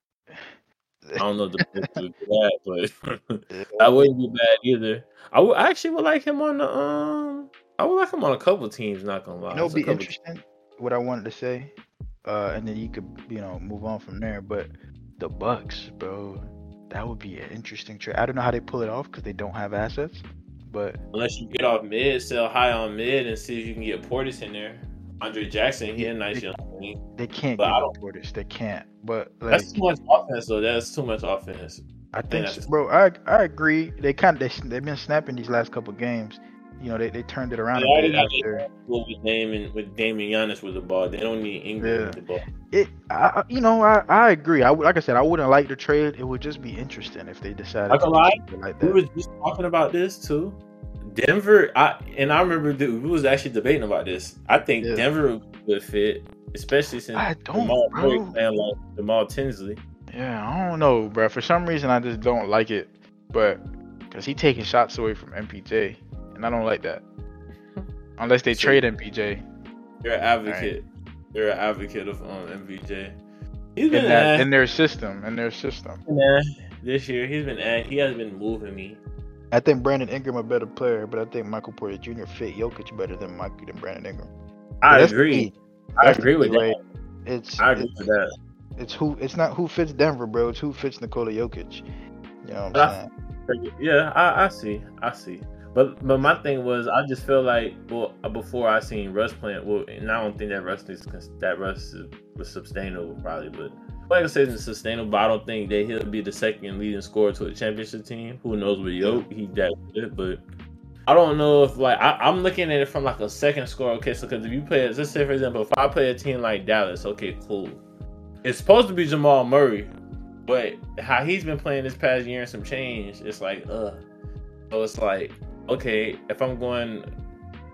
[SPEAKER 1] I don't know if the Bulls would do that, but
[SPEAKER 2] yeah,
[SPEAKER 1] that wouldn't be bad either. I would I actually would like him on the um. I would like him on a couple teams. Not gonna lie,
[SPEAKER 2] you know,
[SPEAKER 1] It's
[SPEAKER 2] it'd
[SPEAKER 1] a
[SPEAKER 2] be
[SPEAKER 1] couple
[SPEAKER 2] interesting. What I wanted to say, uh, and then you could, you know, move on from there. But the Bucks, bro, that would be an interesting trade. I don't know how they pull it off because they don't have assets, but
[SPEAKER 1] Unless you get off mid, sell high on mid, and see if you can get Portis in there. Andre Jackson, he a nice young thing.
[SPEAKER 2] they can't
[SPEAKER 1] But
[SPEAKER 2] give
[SPEAKER 1] I
[SPEAKER 2] up Portis. They can't. But like,
[SPEAKER 1] That's too much offense, though. That's too much offense.
[SPEAKER 2] I think,
[SPEAKER 1] that's-
[SPEAKER 2] so, bro, I I agree. They kind of they they've been snapping these last couple games. You know, they, they turned it around
[SPEAKER 1] They
[SPEAKER 2] a
[SPEAKER 1] already
[SPEAKER 2] bit
[SPEAKER 1] got
[SPEAKER 2] after.
[SPEAKER 1] with Damon with Damian Giannis with the ball. They don't need Ingram
[SPEAKER 2] Yeah.
[SPEAKER 1] with the ball.
[SPEAKER 2] It, I, I- you know, I, I agree. I would, like I said, I wouldn't like the trade. It would just be interesting if they decided
[SPEAKER 1] Not
[SPEAKER 2] to
[SPEAKER 1] gonna
[SPEAKER 2] do
[SPEAKER 1] lie,
[SPEAKER 2] something like
[SPEAKER 1] We
[SPEAKER 2] that.
[SPEAKER 1] was just talking about this too. Denver, I and I remember that we was actually debating about this. I think
[SPEAKER 2] Yeah.
[SPEAKER 1] Denver would fit, especially since
[SPEAKER 2] I don't,
[SPEAKER 1] Jamal Murray
[SPEAKER 2] bro.
[SPEAKER 1] playing like Jamal Tinsley.
[SPEAKER 2] Yeah, I don't know, bro. For some reason, I just don't like it. But because he taking shots away from M P J, and I don't like that. Unless they
[SPEAKER 1] So-
[SPEAKER 2] trade M P J
[SPEAKER 1] You're an advocate. You're an advocate of um, M V J. He's
[SPEAKER 2] in
[SPEAKER 1] been
[SPEAKER 2] that
[SPEAKER 1] ass
[SPEAKER 2] in their system. In their system.
[SPEAKER 1] this year. He's been ass. He has been moving me.
[SPEAKER 2] I think Brandon Ingram a better player, but I think Michael Porter Junior fit Jokic better than Michael than Brandon Ingram.
[SPEAKER 1] I
[SPEAKER 2] That's the
[SPEAKER 1] agree.
[SPEAKER 2] key.
[SPEAKER 1] I
[SPEAKER 2] That's the
[SPEAKER 1] agree with
[SPEAKER 2] key,
[SPEAKER 1] that.
[SPEAKER 2] right? It's
[SPEAKER 1] I agree
[SPEAKER 2] it's,
[SPEAKER 1] with that.
[SPEAKER 2] it's who it's not who fits Denver, bro. It's who fits Nikola Jokic. You know what
[SPEAKER 1] But
[SPEAKER 2] I'm
[SPEAKER 1] I-
[SPEAKER 2] saying?
[SPEAKER 1] Yeah, I, I see. I see. But but my thing was, I just feel like, well, before I seen Russ playing, well, and I don't think that Russ is that Russ is, was sustainable, probably. But like I said, it's sustainable. But I don't think that he'll be the second leading scorer to a championship team. Who knows with Yoke? He that good, but I don't know if like I, I'm looking at it from like a second scorer. Okay, so because if you play, let's say for example, if I play a team like Dallas, okay, cool. It's supposed to be Jamal Murray, but how he's been playing this past year and some change, it's like, uh. So it's like, okay, if I'm going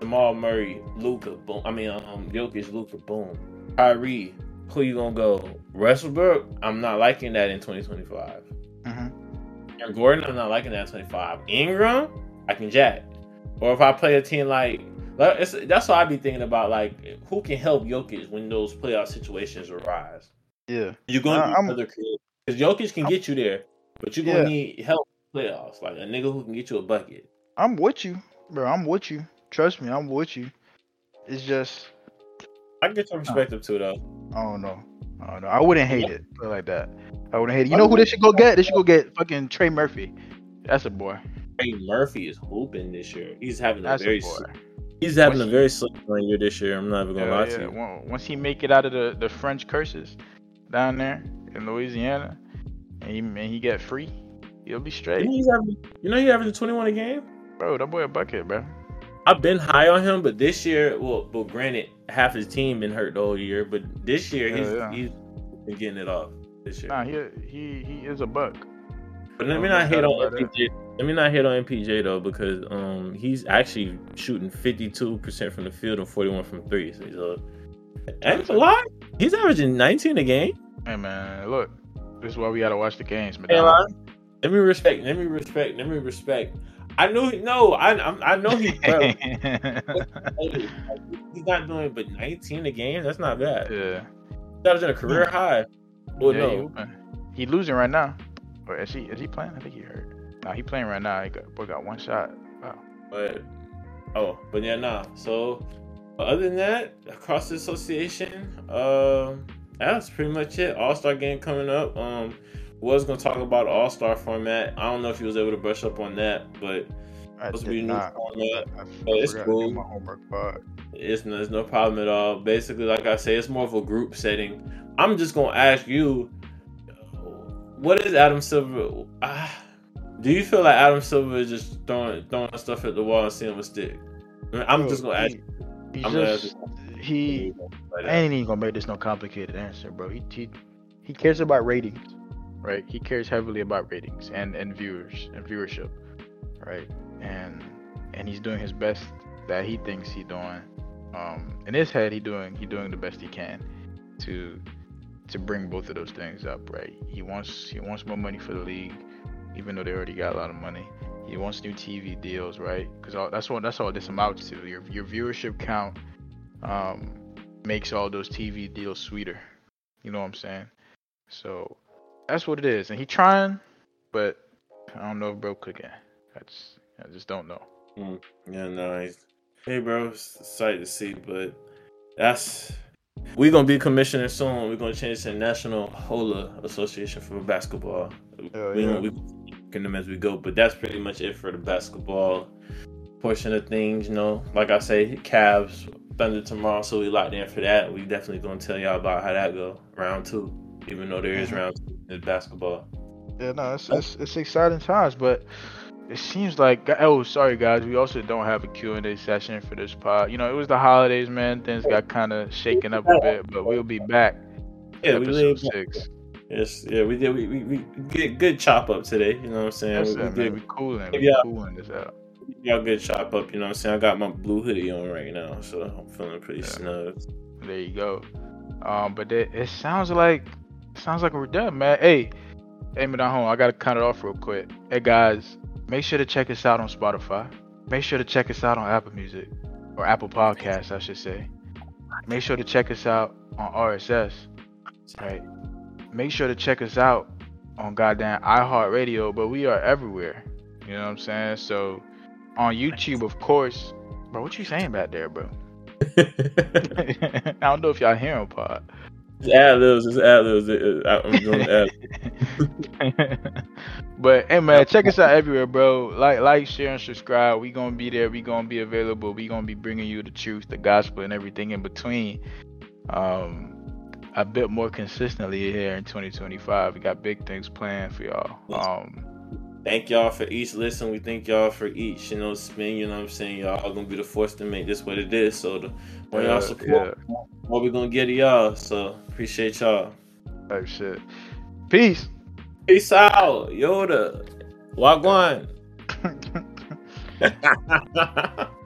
[SPEAKER 1] Jamal Murray, Luka, boom. I mean, um, Jokic, Luka, boom. Kyrie, who you gonna go? Westbrook, I'm not liking that in twenty twenty-five.
[SPEAKER 2] Mm-hmm.
[SPEAKER 1] And Gordon, I'm not liking that in twenty-five. Ingram, I can jack. Or if I play a team like, it's, that's what I be thinking about. Like, who can help Jokic when those playoff situations arise?
[SPEAKER 2] Yeah,
[SPEAKER 1] you're gonna
[SPEAKER 2] uh,
[SPEAKER 1] need
[SPEAKER 2] I'm,
[SPEAKER 1] another creative because Jokic can
[SPEAKER 2] I'm,
[SPEAKER 1] get you there, but you're gonna
[SPEAKER 2] yeah,
[SPEAKER 1] need help in the playoffs, like a nigga who can get you a bucket.
[SPEAKER 2] I'm with you, bro. I'm with you. Trust me, I'm with you. It's just
[SPEAKER 1] I get your perspective too, though.
[SPEAKER 2] I don't know. I don't know. I wouldn't hate it put it like that. I wouldn't hate it. You know who they should go get? They should go get fucking Trey Murphy. That's a boy.
[SPEAKER 1] Trey Murphy is hooping this year. He's having a
[SPEAKER 2] That's
[SPEAKER 1] very
[SPEAKER 2] a boy.
[SPEAKER 1] sl- he's having
[SPEAKER 2] Once
[SPEAKER 1] a
[SPEAKER 2] he-
[SPEAKER 1] very slow year this year. I'm not even gonna
[SPEAKER 2] Yeah,
[SPEAKER 1] lie
[SPEAKER 2] yeah.
[SPEAKER 1] to you.
[SPEAKER 2] Once once he make it out of the, the French curses down there in Louisiana, and he and he get free, he'll be
[SPEAKER 1] You
[SPEAKER 2] straight.
[SPEAKER 1] know he's having, you know he averaging twenty-one a game.
[SPEAKER 2] Bro, that boy a bucket, bro.
[SPEAKER 1] I've been high on him, but this year, well, well, granted, half his team been hurt the whole year, but this year
[SPEAKER 2] Yeah,
[SPEAKER 1] he's
[SPEAKER 2] yeah.
[SPEAKER 1] he's been getting it off this year.
[SPEAKER 2] Nah, he he he is a buck.
[SPEAKER 1] But let
[SPEAKER 2] Oh,
[SPEAKER 1] me
[SPEAKER 2] no
[SPEAKER 1] not hate
[SPEAKER 2] doubt
[SPEAKER 1] on
[SPEAKER 2] about
[SPEAKER 1] M P J. Let me not hate on M P J though, because um he's actually shooting fifty-two percent from the field and forty-one from three. So he's a, ain't a lot. He's averaging nineteen a game.
[SPEAKER 2] Hey man, look, this is why we gotta watch the games, man.
[SPEAKER 1] Ain't a lot. Let me respect. Let me respect. Let me respect. I knew. No, I I, I know he's bro, he's not doing, but nineteen a game. That's not bad.
[SPEAKER 2] Yeah.
[SPEAKER 1] That was in a career high. Well,
[SPEAKER 2] yeah,
[SPEAKER 1] no,
[SPEAKER 2] he, he losing right now. Or is he is he playing? I think he hurt. Nah, he playing right now. He got boy got one shot. Wow.
[SPEAKER 1] but oh, but yeah, nah. So other than that, across the association, um, that's pretty much it. All Star game coming up. Um, was gonna talk about All Star format. I don't know if you was able to brush up on that, but
[SPEAKER 2] I
[SPEAKER 1] supposed to
[SPEAKER 2] did
[SPEAKER 1] be a new
[SPEAKER 2] not.
[SPEAKER 1] format.
[SPEAKER 2] I, I
[SPEAKER 1] But it's
[SPEAKER 2] forgot
[SPEAKER 1] cool.
[SPEAKER 2] to do my homework part.
[SPEAKER 1] It's no, it's no problem at all. Basically, like I say, it's more of a group setting. I'm just gonna ask you, what is Adam Silver? Uh, do you feel like Adam Silver is just throwing throwing stuff at the wall and seeing what stick? I mean, I'm
[SPEAKER 2] Bro,
[SPEAKER 1] just gonna ask.
[SPEAKER 2] he,
[SPEAKER 1] You.
[SPEAKER 2] He
[SPEAKER 1] I'm gonna
[SPEAKER 2] just
[SPEAKER 1] ask
[SPEAKER 2] he
[SPEAKER 1] you like
[SPEAKER 2] I
[SPEAKER 1] that.
[SPEAKER 2] ain't even gonna make this no complicated answer, bro. He he he cares about ratings, right? He cares heavily about ratings and and viewers and viewership, right? And and he's doing his best that he thinks he doing. Um, in his head, he doing he doing the best he can to to bring both of those things up, right? He wants he wants more money for the league, even though they already got a lot of money. He wants new T V deals, right? Because that's what that's all this amounts to. Your your viewership count um, makes all those T V deals sweeter. You know what I'm saying? So that's what it is. And he trying, but I don't know if bro cooking. I just I just don't know.
[SPEAKER 1] Mm, yeah, nice. Hey, bro, it's excited to see, but that's we're gonna be commissioner soon. We're gonna change to National Hola Association for Basketball.
[SPEAKER 2] Hell
[SPEAKER 1] we
[SPEAKER 2] yeah.
[SPEAKER 1] we can them as we go, but that's pretty much it for the basketball portion of things. You know, like I say, Cavs Thunder tomorrow, so we locked in for that. We definitely gonna tell y'all about how that go round two, even though there is
[SPEAKER 2] Mhm.
[SPEAKER 1] round two in basketball.
[SPEAKER 2] Yeah, no, it's, it's it's exciting times, but it seems like oh, sorry guys, we also don't have a Q and A session for this pod. You know, it was the holidays, man. Things got kind of shaken up a bit, but we'll be back.
[SPEAKER 1] Yeah, we
[SPEAKER 2] Episode
[SPEAKER 1] laid
[SPEAKER 2] six.
[SPEAKER 1] Yes, yeah, we did. We we, we get good chop up today. You know what I'm saying?
[SPEAKER 2] That's
[SPEAKER 1] we,
[SPEAKER 2] it,
[SPEAKER 1] we
[SPEAKER 2] man.
[SPEAKER 1] did
[SPEAKER 2] We cooling.
[SPEAKER 1] Yeah.
[SPEAKER 2] We cooling this out.
[SPEAKER 1] y'all good chop up. You know what I'm saying? I got my blue hoodie on right now, so I'm feeling pretty
[SPEAKER 2] Yeah.
[SPEAKER 1] snug.
[SPEAKER 2] There you go. Um, but it, it sounds like sounds like we're done, man. Hey, hey, man, home. I gotta cut it off real quick. Hey guys, make sure to check us out on Spotify. Make sure to check us out on Apple Music or Apple Podcasts, I should say. Make sure to check us out on R S S. Right. Make sure to check us out on goddamn iHeartRadio, but we are everywhere. You know what I'm saying? So on YouTube, of course. Bro, what you saying back there, bro? I don't know if y'all hearing pod.
[SPEAKER 1] It's ad libs. It's ad libs. I'm doing ad.
[SPEAKER 2] But hey man, check us out everywhere, bro. Like, like, share, and subscribe. We gonna be there. We gonna be available. We gonna be bringing you the truth, the gospel, and everything in between. Um, a bit more consistently here in twenty twenty-five. We got big things planned for y'all. Um,
[SPEAKER 1] Thank y'all for each listen. We thank y'all for each, you know, spin. You know what I'm saying? Y'all are gonna be the force to make this what it is. So the more
[SPEAKER 2] Yeah,
[SPEAKER 1] y'all support,
[SPEAKER 2] yeah.
[SPEAKER 1] more we gonna get to y'all. So appreciate y'all.
[SPEAKER 2] type shit. Peace.
[SPEAKER 1] Peace out, Yoda. Wagwan.